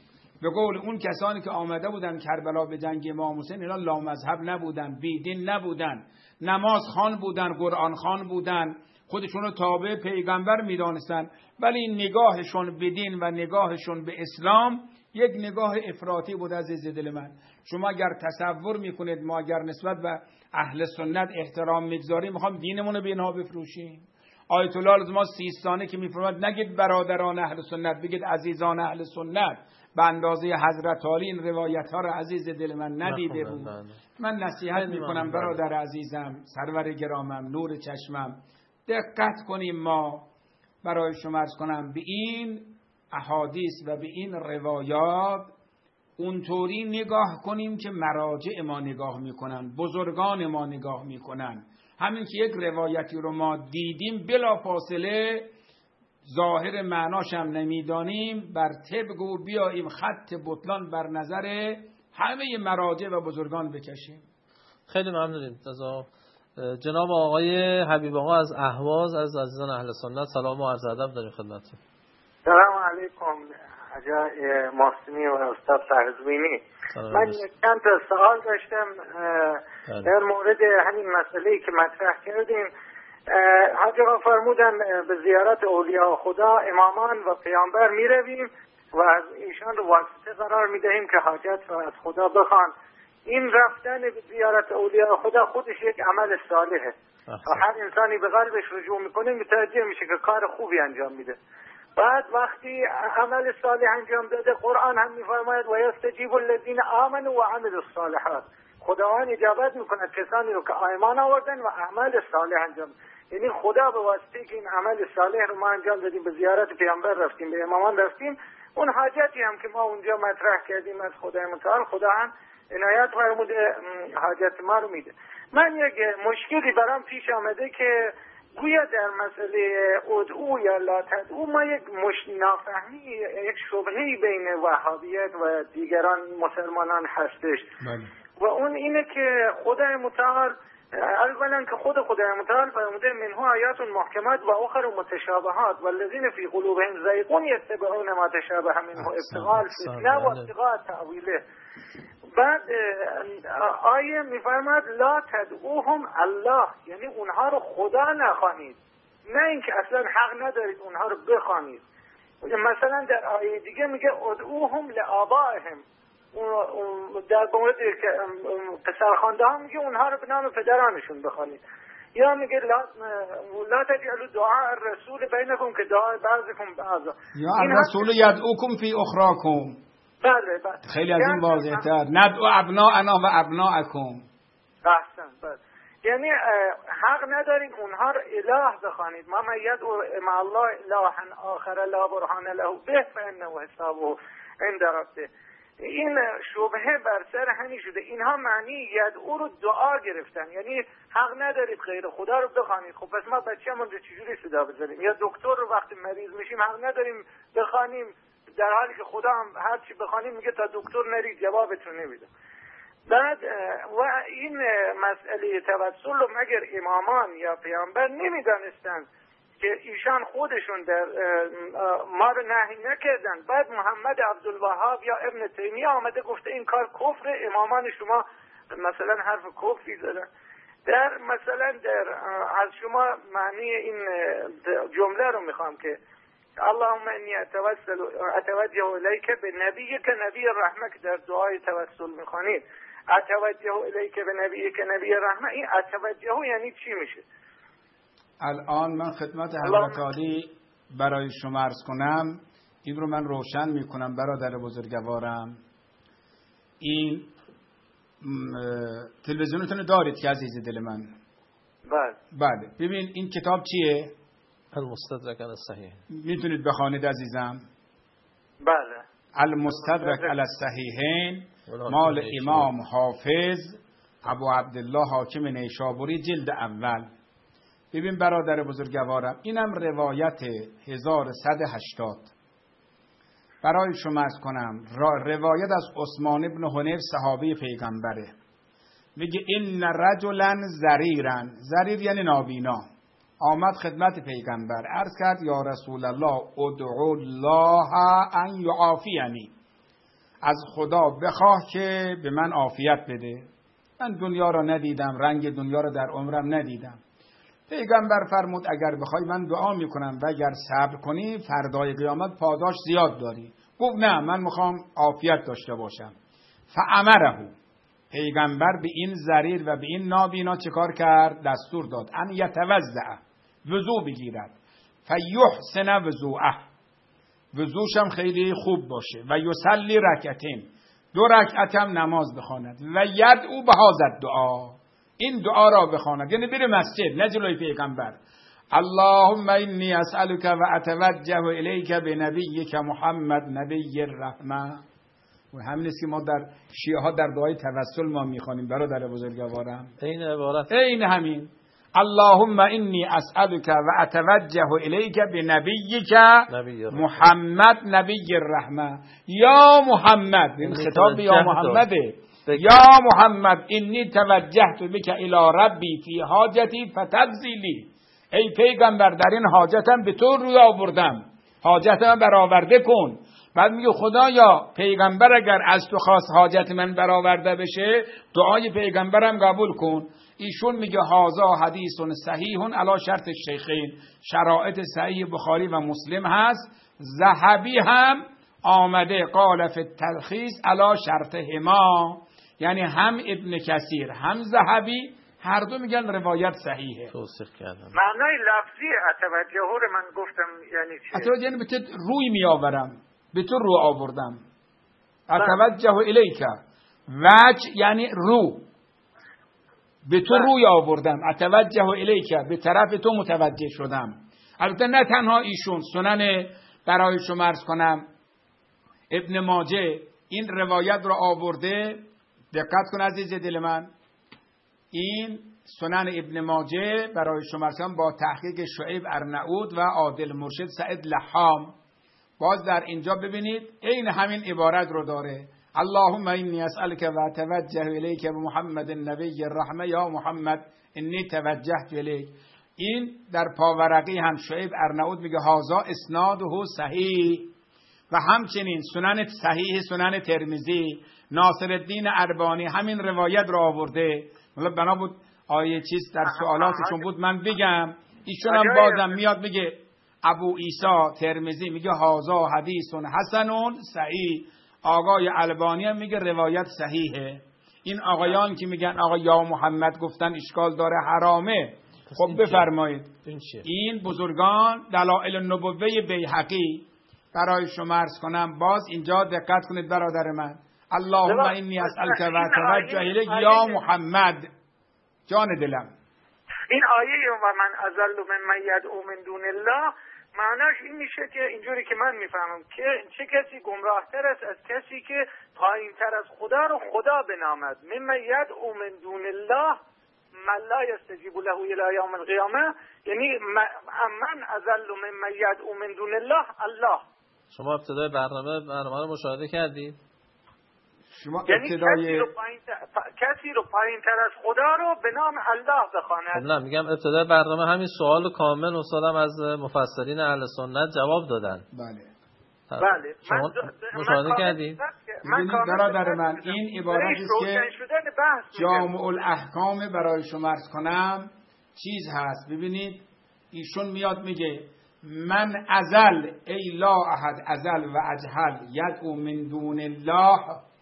به قول اون کسانی که آمده بودن کربلا به جنگ امام حسین، اینا لامذهب نبودن، بیدین نبودن، نماز خوان بودن، قرآن خوان بودن، خودشون رو تابع پیغمبر میدانستن، ولی نگاهشون به دین و نگاهشون به اسلام یک نگاه افراطی بود. عزیز دل من، شما اگر تصور میکنید ما اگر نسبت به اهل سنت احترام میگذاریم میخوام دینمون رو به اینها بفروشیم؟ آیت الله از ما سیستانه که میفرماید نگید برادران اهل سنت، بگید عزیزان اهل سنت. به اندازه حضرت علی این روایت ها را عزیز دل من ندیده بود. من نصیحت میکنم برادر عزیزم، سرور گرامم، نور چشمم، دقت کنیم. ما برای شما عرض کنم به این احادیث و به این روایات اونطوری نگاه کنیم که مراجع ما نگاه میکنن، بزرگان ما نگاه میکنن. همین که یک روایتی رو ما دیدیم بلا فاصله ظاهر معناش هم نمیدانیم، بر طبق و بیاییم خط بطلان بر نظر همه مراجع و بزرگان بکشیم. خیلی ممنونیم. جناب آقای حبیب آقا از اهواز، از عزیزان اهل سنت، سلام و عرض ادب داریم خدمتتون. سلام علیکم حاجا محسنی و استاد فرزوینی. من چند تا سوال داشتم در مورد همین مسئله‌ای که مطرح کردیم. حاج آقا فرمودن به زیارت اولیاء خدا، امامان و پیامبر می رویم و از ایشان رو واسطه قرار می دهیم که حاجت رو از خدا بخوان. این رفتن به زیارت اولیاء خدا خودش یک عمل صالحه و هر انسانی به قلبش رجوع میکنه متوجه میشه که کار خوبی انجام میده. بعد وقتی عمل صالح انجام داده، قرآن هم میفرماید و یستجیب الذین آمنوا و عملوا الصالحات، خداوند اجابت میکند کسانی رو که ایمان آوردن و عمل صالح انجام. یعنی خدا به واسطه که این عمل صالح رو ما انجام دادیم، به زیارت پیامبر رفتیم، به امامان رفتیم، اون حاجتی هم که ما اونجا مطرح کردیم از خدای متعال، خدا هم عنایت فرموده حاجت ما رو میده. من یک مشکلی برام پیش آمده که گویا در مسئله ادعو یا لا تدعو ما یک مش نافهمی، یک شبهه‌ای بین وهابیت و دیگران مسلمانان هستش. بله. و اون اینه که خدای متعال اولا که خود خدای متعال فرموده منه آیات محکمات و اخر متشابهات والذین فی قلوبهم زیغ یتبعون ما تشابه منه ابتغاء الفتنه و ابتغاء تأویله. بعد آیه میفرماد لا تدعوهم الله، یعنی اونها رو خدا نخوانید، نه اینکه اصلا حق ندارید اونها رو بخوانید. مثلا در آیه دیگه میگه ادعوهم لآبائهم، در مورد پسرخوانده ها میگه اونها رو به نام پدرانشون بخوانید. یا میگه لا لا تجعلوا دعاء الرسول بینکم که دعاء بعضکم بعضا، یا الرسول یدعوکم فی اخراکم. بله بله، خیلی از این واضح‌تر، ندعو ابناءنا و ابناءکم. احسن. بله، یعنی حق ندارین اونها رو اله بخوانید. ما من یدعو مع الله الها آخر لا برهان له به فانه حسابه عند ربه. این شبهه بر سر همین شده. اینها معنی یدعو رو دعا گرفتن، یعنی حق ندارید غیر خدا رو بخوانید. خب پس ما بچه‌مون رو چجوری صدا بزنیم؟ یا دکتر رو وقتی مریض میشیم حق نداریم بخوانیم، در حالی که خدا هم هر چی بخوانیم میگه تا دکتر نرید جوابتون نمیده. بعد و این مسئله توسل رو مگر امامان یا پیامبر نمیدانستند که ایشان خودشون در ما رو نهی نکردن؟ بعد محمد عبدالوهاب یا ابن تیمیه آمده گفته این کار کفر، امامان شما مثلا حرف کفری زدن. در مثلا در از شما معنی این جمله رو میخوام که اللهم انی اتوسل اتوجه الیک به نبی که نبی رحمه، که در دعای توسل میخوانید اتوجه الیک به نبی که نبی رحمه، این اتوجه یعنی چی میشه؟ الان من خدمت حضرت عالی برای شما عرض کنم، این رو من روشن میکنم برادر بزرگوارم. این تلویزیونتون دارید که عزیز دل من؟ بله بله. ببین این کتاب چیه؟ المستدرک علی الصحیح. میتونید بخوانید عزیزم؟ بله. المستدرک علی الصحیحین، مال امام حافظ ابو عبدالله حاکم نیشابوری، جلد اول. ببین برادر بزرگوارم، اینم روایت هزار و صد و هشتاد برای شما از کنم. روایت از عثمان ابن حنیف صحابی پیغمبره. میگه این رجلا زریرن، زریر یعنی نابینا، آمد خدمت پیغمبر عرض کرد یا رسول الله ادعو الله ان یعافینی، از خدا بخواه که به من عافیت بده. من دنیا را ندیدم، رنگ دنیا را در عمرم ندیدم. پیغمبر فرمود اگر بخوای من دعا میکنم و اگر صبر کنی فردای قیامت پاداش زیاد داری. گفت نه، من میخوام عافیت داشته باشم. فامره، پیغمبر به این ضریر و به این نابینا چه کار کرد؟ دستور داد ان یتوضع، وضو بگیرد. فیحسن وضوءه، وضوشم خیلی خوب باشه. و یصلی رکعتین، دو رکعت هم نماز بخواند. و یدعو بهذا دعا، این دعا را بخواند، یعنی بره مسجد نه جلوی پیغمبر. اللهم انی اسألک و اتوجه الیک بنبیک محمد نبی الرحمه. و همین است که ما در شیعه ها در دعای توسل ما میخوانیم برادر بزرگوارم. این عبارت این همین اللهم انی اسألک و اتوجه الیک بنبیک محمد نبی الرحمه. یا محمد، این خطاب یا محمده. یا محمد انی توجهت بک الی ربی فی حاجتی فتقضی لی. ای پیغمبر در این حاجتم به تو روی آوردم، حاجتم برآورده کن. بعد میگه خدایا پیغمبر اگر از تو خواست حاجت من برآورده بشه دعای پیغمبرم قبول کن. ایشون میگه هازا حدیث صحیح علی شرط الشیخین، شرایط صحیح بخاری و مسلم هست. ذهبی هم آمده قال فی التلخیص علی شرط هما، یعنی هم ابن کثیر هم ذهبی هر دو میگن روایت صحیحه. توصیح کردم. معنای لفظی اتوجه رو من گفتم یعنی چی؟ اتوجه یعنی به تو روی میآورم، به تو رو آوردم. اتوجه الیک، وجه یعنی رو، به تو روی آوردم. اتوجه الیک، به طرف تو متوجه شدم. البته نه تنها ایشون، سنن برای شما عرض کنم ابن ماجه این روایت رو آورده. دقت کن عزیز دل من، این سنن ابن ماجه برای شما عرض کنم با تحقیق شعیب ارناؤوط و عادل مرشد سعید لحام. باز در اینجا ببینید این همین عبارت رو داره. اللهم انی اسألک و اتوجه الیک بمحمد النبی الرحمه. یا محمد انی توجهت الیک. این در پاورقی هم شعیب ارناؤوط میگه هازا اسناده صحیح. و همچنین سنن صحیح سنن ترمذی ناصرالدین البانی همین روایت رو آورده. حالا بنا بود آیه چیز در سوالاتشون بود من بگم. ایشون هم بازم میاد میگه ابو عیسی ترمذی میگه هازا حدیث حسن صحیح. آقای البانی هم میگه روایت صحیحه. این آقایان که میگن آقا یا محمد گفتن اشکال داره حرامه، خب بفرمایید. این بزرگان دلائل النبوه بیهقی برای شما عرض کنم. باز اینجا دقت کنید برادر من. اللهم انی اسألک و اتوجه الیک یا محمد. جان دلم، این آیه و من اضل ممن یدعو من دون الله معناش این میشه که اینجوری که من میفهمم که چه کسی گمراهتر است از کسی که پایین تر از خدا رو خدا بنامد. ممن یدعو من دون الله من لا یستجیب له الی یوم القیامه، یعنی من اضل ممن یدعو من دون الله الله. شما ابتدای برنامه برنامه رو مشاهده کردید؟ شما یعنی ابتدای کسی رو پایین کسی رو پایین تر از خدا رو به نام الله بخواند. نه میگم ابتدای برنامه همین سوال کامل استادم از مفسرین اهل سنت جواب دادن. بله بله شما مشاهده کردید؟ ببینید برادر من این عبارتی است که جامع الاحکام برای شما عرض کنم چیز هست. ببینید ایشون میاد میگه من ازل ای لا احد ازل و اجهل یدعو من دون الله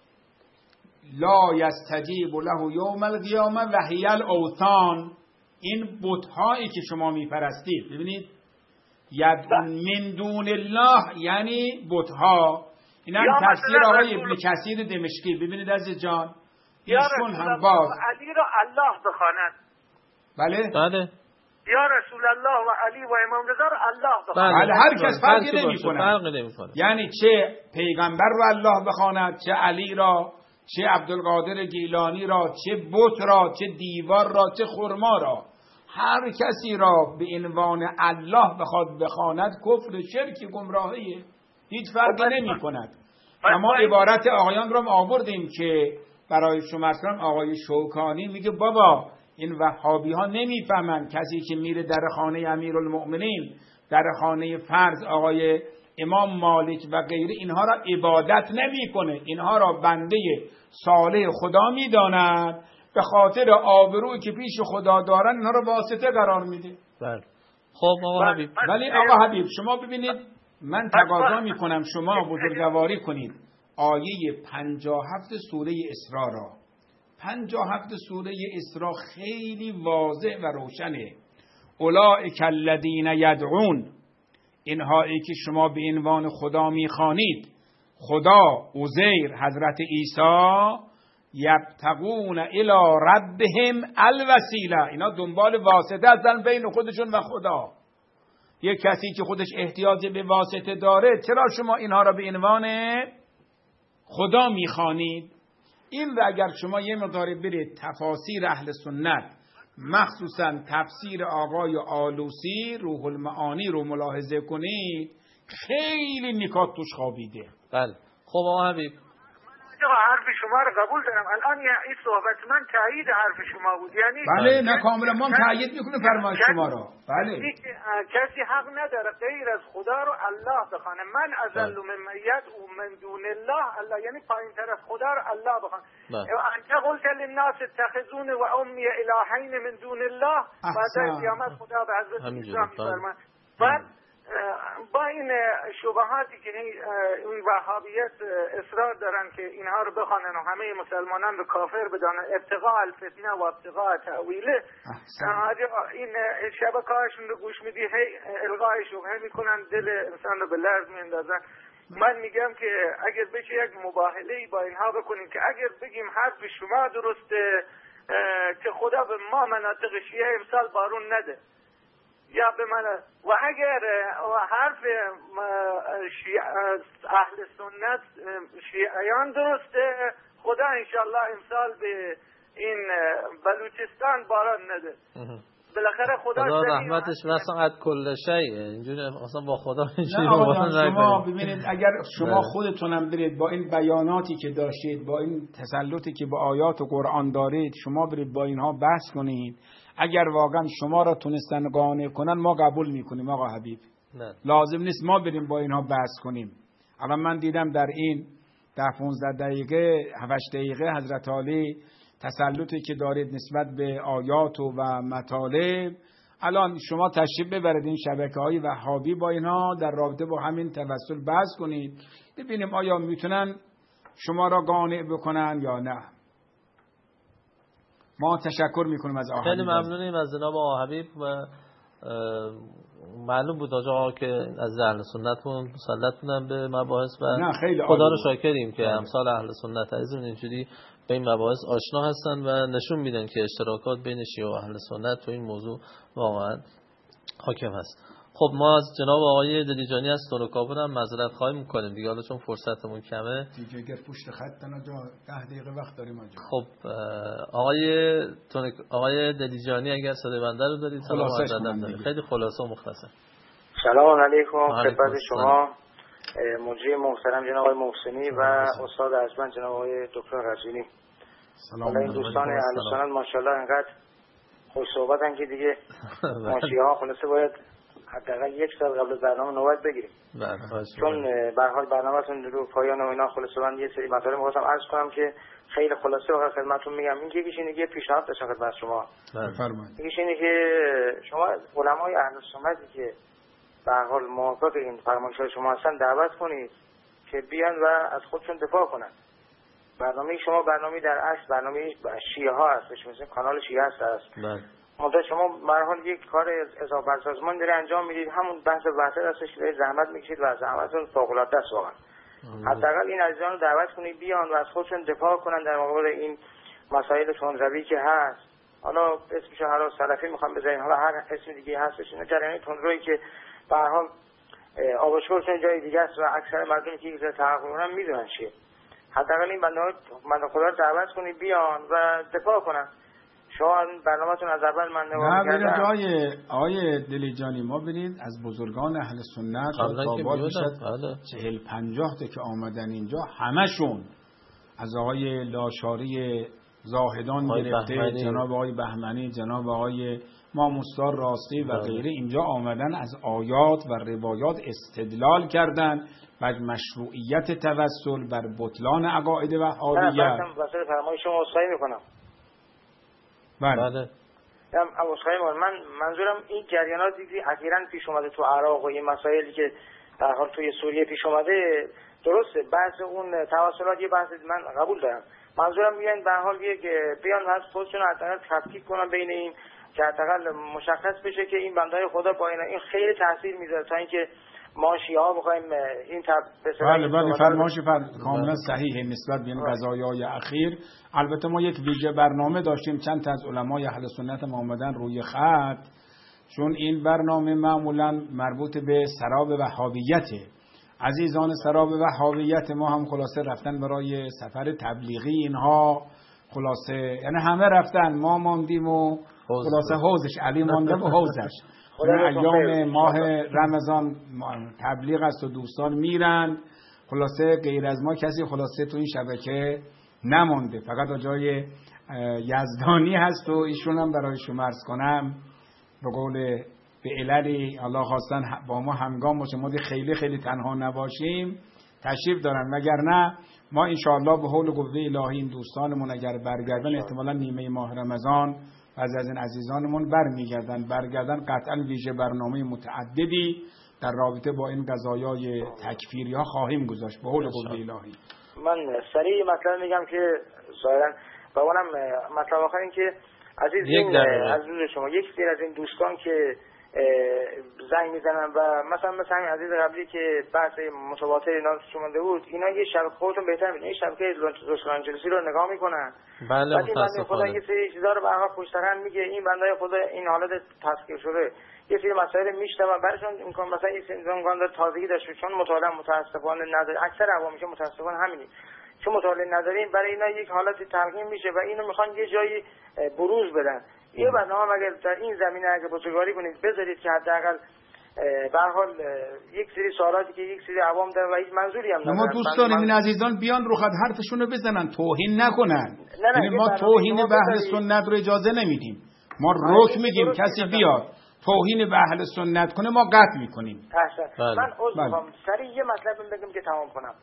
لا یستجیب له یوم القیامه و هی الاوثان. این بت‌هایی که شما میپرستید، ببینید یدعو من دون الله یعنی بت‌ها. این هم تفسیر آقای ابن کثیر دمشقی. ببینید عزیز جان ایشون هم باز علی را الله بخواند. بله بله یا رسول الله و علی و امام رضا رو الله بخواند. بله هر کس فرقی نمی‌کنه. یعنی چه پیغمبر رو الله بخواند، چه علی را، چه عبدالقادر گیلانی را، چه بت را، چه دیوار را، چه خرما را، هر کسی را به عنوان الله بخواد بخواند کفر شرک گمراهیه، هیچ فرقی نمی کند. اما عبارت آقایان را آوردیم که برای شما اصلا آقای شوکانی میگه بابا این وهابی ها نمیفهمن کسی که میره در خانه امیرالمؤمنین، در خانه فرض آقای امام مالک و غیره اینها را عبادت نمیکنه، اینها را بنده صالح خدا میداند، به خاطر آبرویی که پیش خدا دارن اینها را واسطه قرار میده. بله. خب آقا حبیب، ولی آقا حبیب شما ببینید، من تقاضا میکنم شما بزرگواری کنید آیه پنجاه و هفت سوره اسراء را. پنجاه و هفت سوره اسراء خیلی واضح و روشنه. اولئک الذین یدعون، اینهایی که شما به عنوان خدا میخوانید، خدا، عزیر، حضرت عیسی، یبتغون الی ربهم الوسیله، اینا دنبال واسطه هستن بین خودشون و خدا. یک کسی که خودش احتیاج به واسطه داره، چرا شما اینها را به عنوان خدا میخوانید؟ این را اگر شما یه مقدار برید تفاسیر اهل سنت، مخصوصا تفسیر آقای آلوسی روح المعانی رو ملاحظه کنید، خیلی نکات توش خوابیده. بله. خب آقا حبیب، حرف شما رو قبول دارم. الان این صحبت من تایید حرف شما بود، یعنی بله نه کاملا ما تایید میکنه فرمان شما رو. بله کسی حق نداره غیر از خدا رو الله بخوانه. من ازل من یدعو من دون الله، الله یعنی پایین تر از خدا رو الله بخوانه. انت قلت للناس اتخذون و امی الهین من دون الله، بعد از قیامت خدا به حضرت عیسی میفرماید. بعد با این شبهاتی که این وهابیت اصرار دارن که اینها رو بخوانن و همه مسلمانان رو کافر بدانن، ابتغاء الفتنه و ابتغاء تأویله، این شبکه‌هاشون رو گوش میدی هی الغای شبهه میکنن، دل انسان رو به لرز میندازن. من میگم که اگر بشه یک مباهله‌ای با اینها بکنیم که اگر بگیم حرف شما درسته که خدا به ما مناطق شیعه امسال بارون نده، یا به من، و اگر حرف اهل سنت شیعیان درسته، خدا انشالله امسال به این بلوچستان باران نده. بالاخره خدا خدا رحمتش وسعت کل شیء، اینجوری اصلا با خدا اینجوری شما ببینید اگر شما خودتونم برید با این بیاناتی که داشتید، با این تسلطی که با آیات و قرآن دارید، شما برید با اینها بحث کنید، اگر واقعا شما را تونستن قانع کنن ما قبول میکنیم آقا حبیب. نه. لازم نیست ما بریم با اینها بحث کنیم. الان من دیدم در این ده پانزده دقیقه هشت دقیقه حضرت علی تسلطی که دارید نسبت به آیات و مطالب، الان شما تشریف ببرید این شبکه‌های وهابی با اینها در رابطه با همین توسل بحث کنید، ببینیم آیا میتونن شما را قانع بکنن یا نه. ما تشکر میکنیم از آقا خیلی ممنونیم از جناب آقا حبیب و معلوم بود آقا که از اهل سنتمون مسلط بودن به مباحث و خدا رو شاکریم که امثال اهل سنت عزیزمون اینجوری به این مباحث آشنا هستن و نشون میدن که اشتراکات بین شیعه و اهل سنت تو این موضوع واقعا حاکم هست. خب ما از جناب آقای دلیجانی از تونوکابون هم معذرت خواهی میکنیم دیگه، حالا چون فرصتمون کمه دیگه اگر پشت خط نجا ده دقیقه وقت داریم آنجا. خب آقای تونک... آقای دلیجانی اگر صدای بنده رو دارید سلام، خیلی خلاصه و مختصر. سلام علیکم خدمت شما مجری محترم جناب آقای محسنی و استاد ارجمند جناب آقای دکتر قزوینی. سلام. این دوستان اهل سنت ماشاءالله انقدر خوش صحبتن که دیگه ما شیعه ها خلاصه باید حداقل یک سال قبل برنامه نوبت بگیریم. چون به هر حال برنامه‌تون رو پایان و اینا خلاصه من یه سری مطالب می‌خواستم عرض کنم که خیلی خلاصه و خدمتتون میگم. این یکیش اینه که پیشنهاد داشتم خدمت شما. بفرمایید. یکیش اینه که شما علمای اهل سنتی که به هر حال موافق این فرمایش‌های شما هستن دعوت کنید که بیان و از خودشون دفاع کنن. برنامه شما برنامه در اصل برنامه شیعه ها هستش، مثل کانال شیعه هست. بله. منتها شما به هر حال یک کار اضافه سازمان داره انجام میدید، همون بحث وحدت هستش که زحمت میکشید و زحمتتون فوق‌العاده است واقعا. حداقل این عزیزان رو دعوت کنید بیان و از خودشون دفاع کنن در مقابل این مسائل تندروی که هست. حالا اسمش هر سلفی میخوام بزنین، حالا هر اسم دیگه هستش، اینا جریان تندرویی که به هر حال آبشخورشون جای دیگه است و اکثر مردمی که اینجا تحقق میکنن میدونن چیه. حداقل این بنده بنده خدا رو دعوت کنید بیان و دفاع کنن. شما برنامه‌تون از اول من نگاه کردم. نه جای آقای دلیجانی ما برید از بزرگان اهل سنت تا بال بشد چهل پنجاه تا که آمدن اینجا همشون از آقای لاشاری زاهدان گرفته، جناب آقای بهمنی، جناب آقای ما مستار راستی و غیره اینجا آمدن از آیات و روایات استدلال کردن بر مشروعیت توسل، بر بطلان عقاید وهابیت. من واسه فرمای شما اصلاحی میکنم. بله. من من منظورم این جریاناتی که اخیراً پیش اومده تو عراق و این مسائلی که در حال توی سوریه پیش اومده، درسته بحث اون توسلات یه بحث من قبول دارم. منظورم میگن به هر حال یک بیان از خودشون حداقل تفکیک کنن بین این که حداقل مشخص بشه که این بندهای خدا با اینا این خیلی تاثیر میذاره تا اینکه ما شیعه بخوایم این تب بله بله فرمایش کاملا صحیحه نسبت به این قضایای اخیر. البته ما یک ویژه برنامه داشتیم، چند تا از علمای اهل سنت ما آمدن روی خط، چون این برنامه معمولا مربوط به سراب وهابیته. عزیزان سراب وهابیت ما هم خلاصه رفتن برای سفر تبلیغی، اینها خلاصه یعنی همه رفتن، ما ماندیم و خلاصه حوزش علی مانده و حوزش. ایام ماه رمضان تبلیغ است و دوستان میرن، خلاصه غیر از ما کسی خلاصه تو این شبکه نمانده، فقط جای یزدانی هست و ایشون هم برای شما عرض کنم به قول به عللی الله خواستن با ما همگام باشه، ما خیلی خیلی تنها نباشیم تشریف دارن، مگر نه ما انشاءالله به حول قوه الهی این دوستانمون اگر برگردن احتمالا نیمه ماه رمضان بعضی از این عزیزانمون برمیگردن برگردن قطعا ویژه برنامه متعددی در رابطه با این قضایای تکفیری ها خواهیم گذاشت به حول قوه الهی. من سریع مطلب میگم که ظاهرا با اونم مطلب آخر این که عزیز این عزیز شما یک سری از این دوستان که زنگ میزنن و مثلا مثلا همین عزیز قبلی که بحث متواتر اینا شمونده بود، اینا یه شب خودتون بهتر میدونید این شبکه لس آنجلسی رو نگاه میکنن. بله متاسفانه خدا یه سری چیزا رو به هر پشت سر هم میگه، این بنده خدا این حالت تسخیر شده یه سری مسائل میشنوه براشون امکان مثلا یه سری امکان داره تازگی داشته، چون مطالعه متاسفانه نداره، اکثر عوامی که متاسفانه همینی چون مطالعه نداریم برای اینا یک حالت تلقین میشه و اینو میخوان یه جایی بروز بدن. یه برنامه اگر در این زمینه اگه بزرگواری کنید بذارید که حداقل به هر حال یک سری سوالاتی که یک سری عوام دارن و هیچ منظوری هم ندارن، ما دوست داریم این عزیزان بیان رو خط حرفشون رو بزنن، توهین نکنن. یعنی ما توهین به اهل سنت رو اجازه نمیدیم، ما رک میگیم کسی بیاد توهین به اهل سنت کنه ما قطع میکنیم. بله. من عذر میخوام سریع یه مطلب بگم که تمام کنم.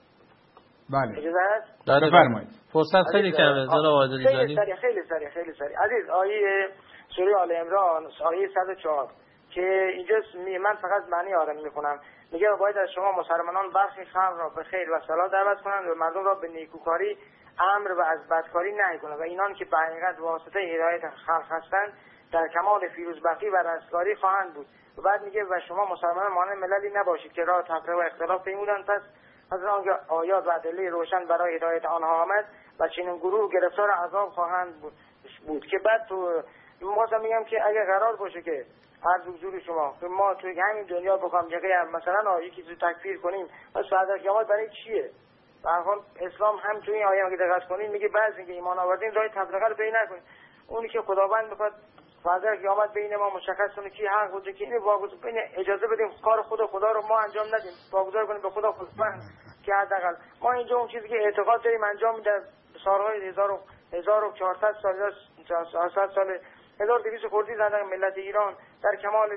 بله اجازه هست؟ بفرمایید. فرصت خیلی کمه جناب عادلی جانی. خیلی سریع خیلی سریع خیلی سریع عزیز. آیه سوره آل عمران آیه صد و چهار که اینجا من فقط معنی آره میخونم، میگه باید از شما مسلمانان برخی خلق را به خیر و صلاح دعوت کنند و مردم را به نیکوکاری امر و از بدکاری نهی کنند و اینان که به حقیقت واسطه هدایت خلق هستند در کمال فیروزبختی و رستگاری خواهند بود. و بعد میگه و شما مسلمانان مانند مللی نباشید که راه تفرقه و اختلاف پیمودند، پس از آنکه آیات و ادله روشن برای هدایت آنها آمد و چنین گروه گرفتار عذاب خواهند بود, بود. که بعد تو می‌خواستم میگم که اگه قرار باشه که هر حضور شما که ما توی همین دنیا بخوام جگه مثلا یکی رو تکفیر کنیم پس بعد از قیامت برای چیه؟ به هر حال اسلام هم توی این آیه اگه دقت کنین میگه بعضی که ایمان آوردین راه تفرقه رو بین نکنید. اونی که خداوند میخواد بعد از قیامت بین ما مشخص کنه کی حق بود کی نه، واگذار بین اجازه بدیم کار خود خدا رو ما انجام ندیم، واگذار کنیم به خدا خودمون که حداقل ما اینجا اون چیزی که اعتقاد داریم انجام میده سالهای هزار و چهارصد سال چهارصد سال هزار و دویست خورده زندگی ملت ایران در کمال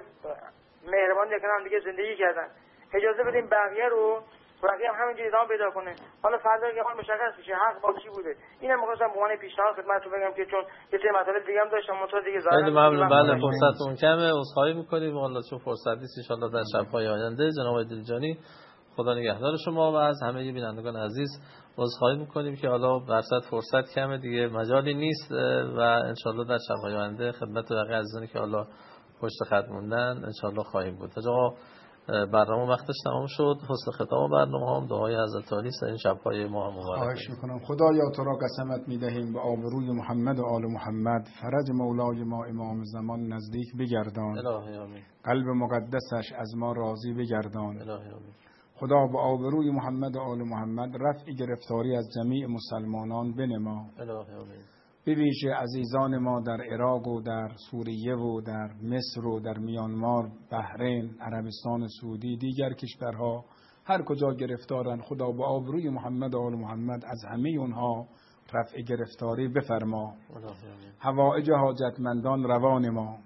مهربانی کنار دیگه زندگی کردن، اجازه بدیم بقیه رو بقیه هم همینجوری ادامه پیدا کنه. حالا فردا که حال مشخص میشه حق با کی بوده. اینم می‌خواستم به عنوان پیشنهاد خدمتتون بگم که چون یه سری مطالب دیگه هم داشتم منتها دیگه زیاد خیلی ممنون. بله فرصتون کمه، عذرخواهی می‌کنیم والله چون فرصت نیست. ان شاءالله در شب‌های آینده جناب دلجانی خدا نگهدار شما و از همه بینندگان عزیز عذرخواهی می‌کنیم که حالا درصد فرصت کمه دیگه مجالی نیست و ان شاءالله در شب‌های آینده خدمت بقیه عزیزانی که حالا پشت خط موندن ان شاءالله خواهیم بود. تا برنامه وقتش تمام شد. حسن ختام برنامه هم دعای حضرت علی سر این شب‌های ماه مبارک. خواهش میکنم. خدایا تو را قسمت میدهیم به آبروی محمد و آل محمد، فرج مولای ما امام زمان نزدیک بگردان. الهی آمین. قلب مقدسش از ما راضی بگردان. الهی آمین. خدا به آبروی محمد و آل محمد رفع گرفتاری از جمیع مسلمانان بنما. الهی آمین. به ویژه عزیزان ما در عراق و در سوریه و در مصر و در میانمار، بحرین، عربستان سعودی، دیگر کشورها هر کجا گرفتارن، خدا با آبروی محمد و آل محمد از همه اونها رفع گرفتاری بفرما. حوائج حاجتمندان روان ما.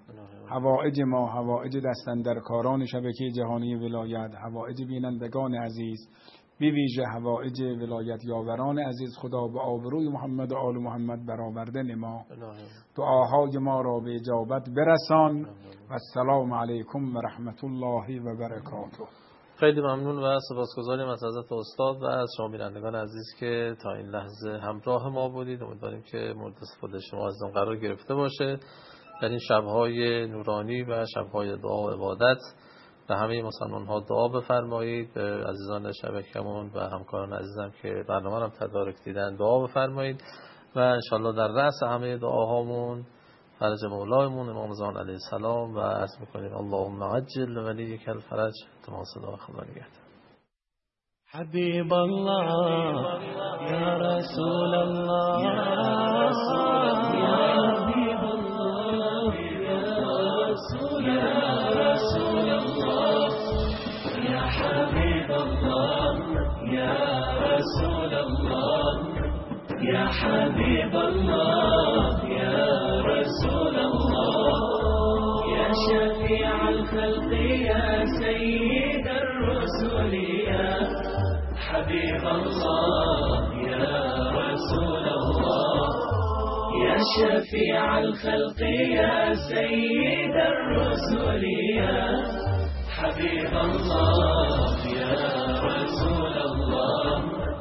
حوائج ما، حوائج دستاندرکاران شبکه جهانی ولایت، حوائج بینندگان عزیز، بی ویژه حوائج ولایت یاوران عزیز، خدا به آبروی محمد و آل محمد برآورده نما. دعاهای ما را به اجابت برسان و السلام علیکم و رحمت الله و برکاته. خیلی ممنون و سپاسگزاریم از حضرت استاد و از شما بینندگان عزیز که تا این لحظه همراه ما بودید. امیدواریم که مورد استفاده شما از آن قرار گرفته باشه. در این شب‌های نورانی و شب‌های دعا و عبادت به همه مسلمان‌ها دعا بفرمایید. به عزیزان شبکه‌مون و همکاران عزیزم که برنامه رو تدارک دیدن دعا بفرمایید و انشالله در رأس همه دعاهامون فرج مولایمون امام زمان علیه السلام و عرض میکنیم اللهم عجل ولیک الفرج. تمام صدا خدا نگهدار. حبيب الله يا رسول الله يا رسول الله يا رسول الله يا حبيب الله يا رسول الله يا حبيب الله يا رسول الله يا شفيع الخلق يا سيد الرسل يا حبيب الله يا رسول الله يا شفيع الخلق يا سيد الرسل يا حبيب الله يا رسول الله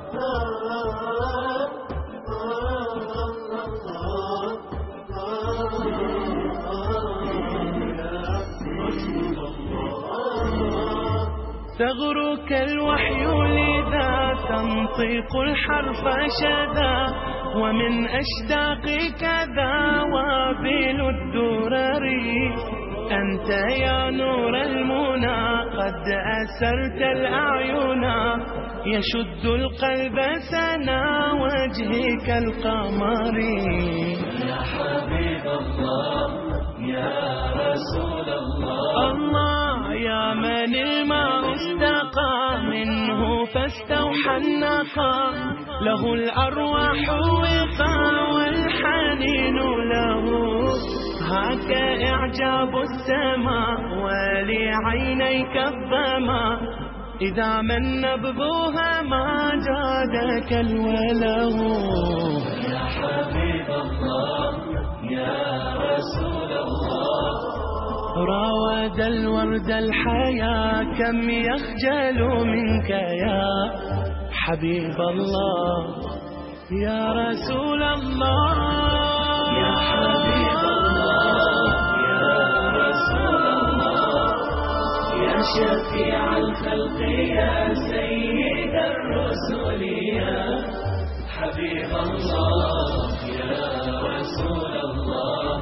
تغرك الوحي لذا تنطق الحرف شذا ومن أشتاقك ذا وابل الدرر أنت يا نور المنى قد أسرت الأعين يشد القلب سنا وجهك القمر يا حبيب الله يا رسول الله الله يا من الماء استقى منه فاستوحى النقى له الأرواح وقى والحنين له هاك إعجاب السماء ولعينيك الظما إذا من نبذوها ما جادك الوله يا حبيب الله يا رسول الله راود الورد الحياة كم يخجل منك يا حبيب الله يا رسول الله يا حبيب الله يا رسول الله يا شفيع الخلق يا سيد الرسل يا حبيب الله يا رسول الله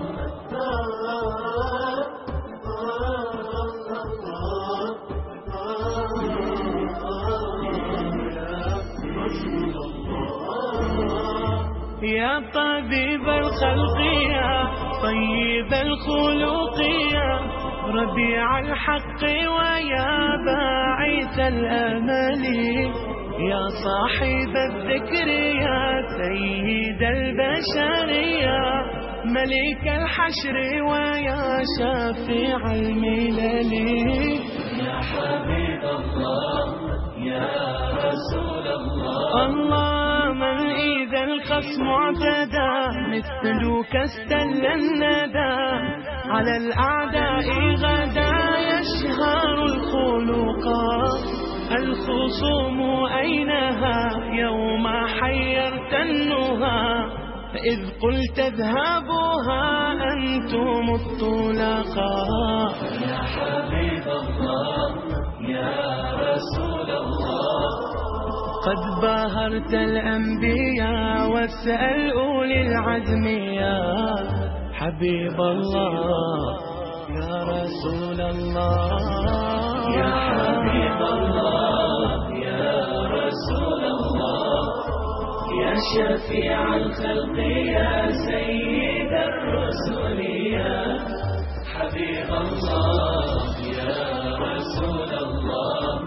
يا طبيب الخلق يا طيب الخلق يا ربيع الحق ويا باعث الأمل يا صاحب الذكر يا سيد البشر يا ملك الحشر ويا شفيع الملل يا حبيب الله يا رسول الله الله من إذا الخصم اعتدى مثلك استل الندى على الأعداء غدا يشهر الخلقا الخصوم أينها يوم حيرت النهى إذ قلت اذهبوها أنتم الطلقاء يا حبيب الله يا رسول الله قد باهرت الأنبياء واسأل أولي العزم يا حبيب الله يا رسول الله يا حبيب الله يا رسول الله يا شفيع الخلق يا سيد الرسل يا حبيب الله يا رسول الله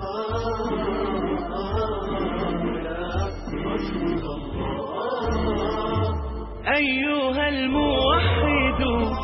Oh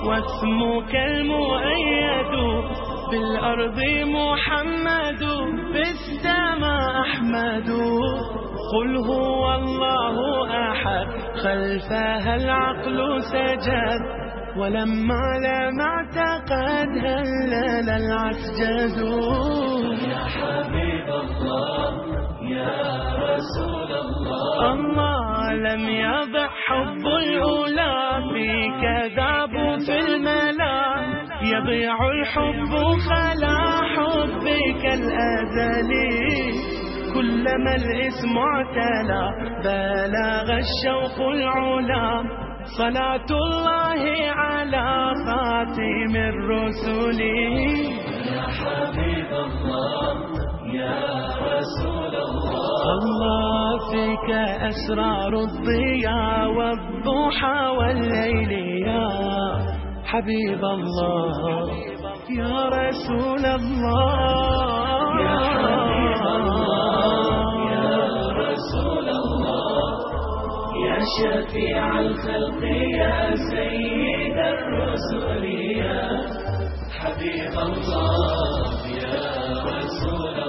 واسمك المؤيد بالأرض محمد في السماء أحمد قل هو الله أحد خلفها العقل سجد ولما لم اعتقد هلل العسجد يا حبيب الله يا رسول الله الله لم يضع حب الأولى فيك ذاب في الملا يضيع الحب خلا حبك الأزلي كلما الاسم اعتلى بلغ الشوق العلا صلاة الله على خاتم الرسل يا حبيب الله يا رسول الله الله فيك أسرار الضياء والضحى والليل يا حبيب الله يا رسول الله يا حبيب الله يا رسول الله يا شفيع الخلق يا سيد الرسل يا حبيب الله يا رسول الله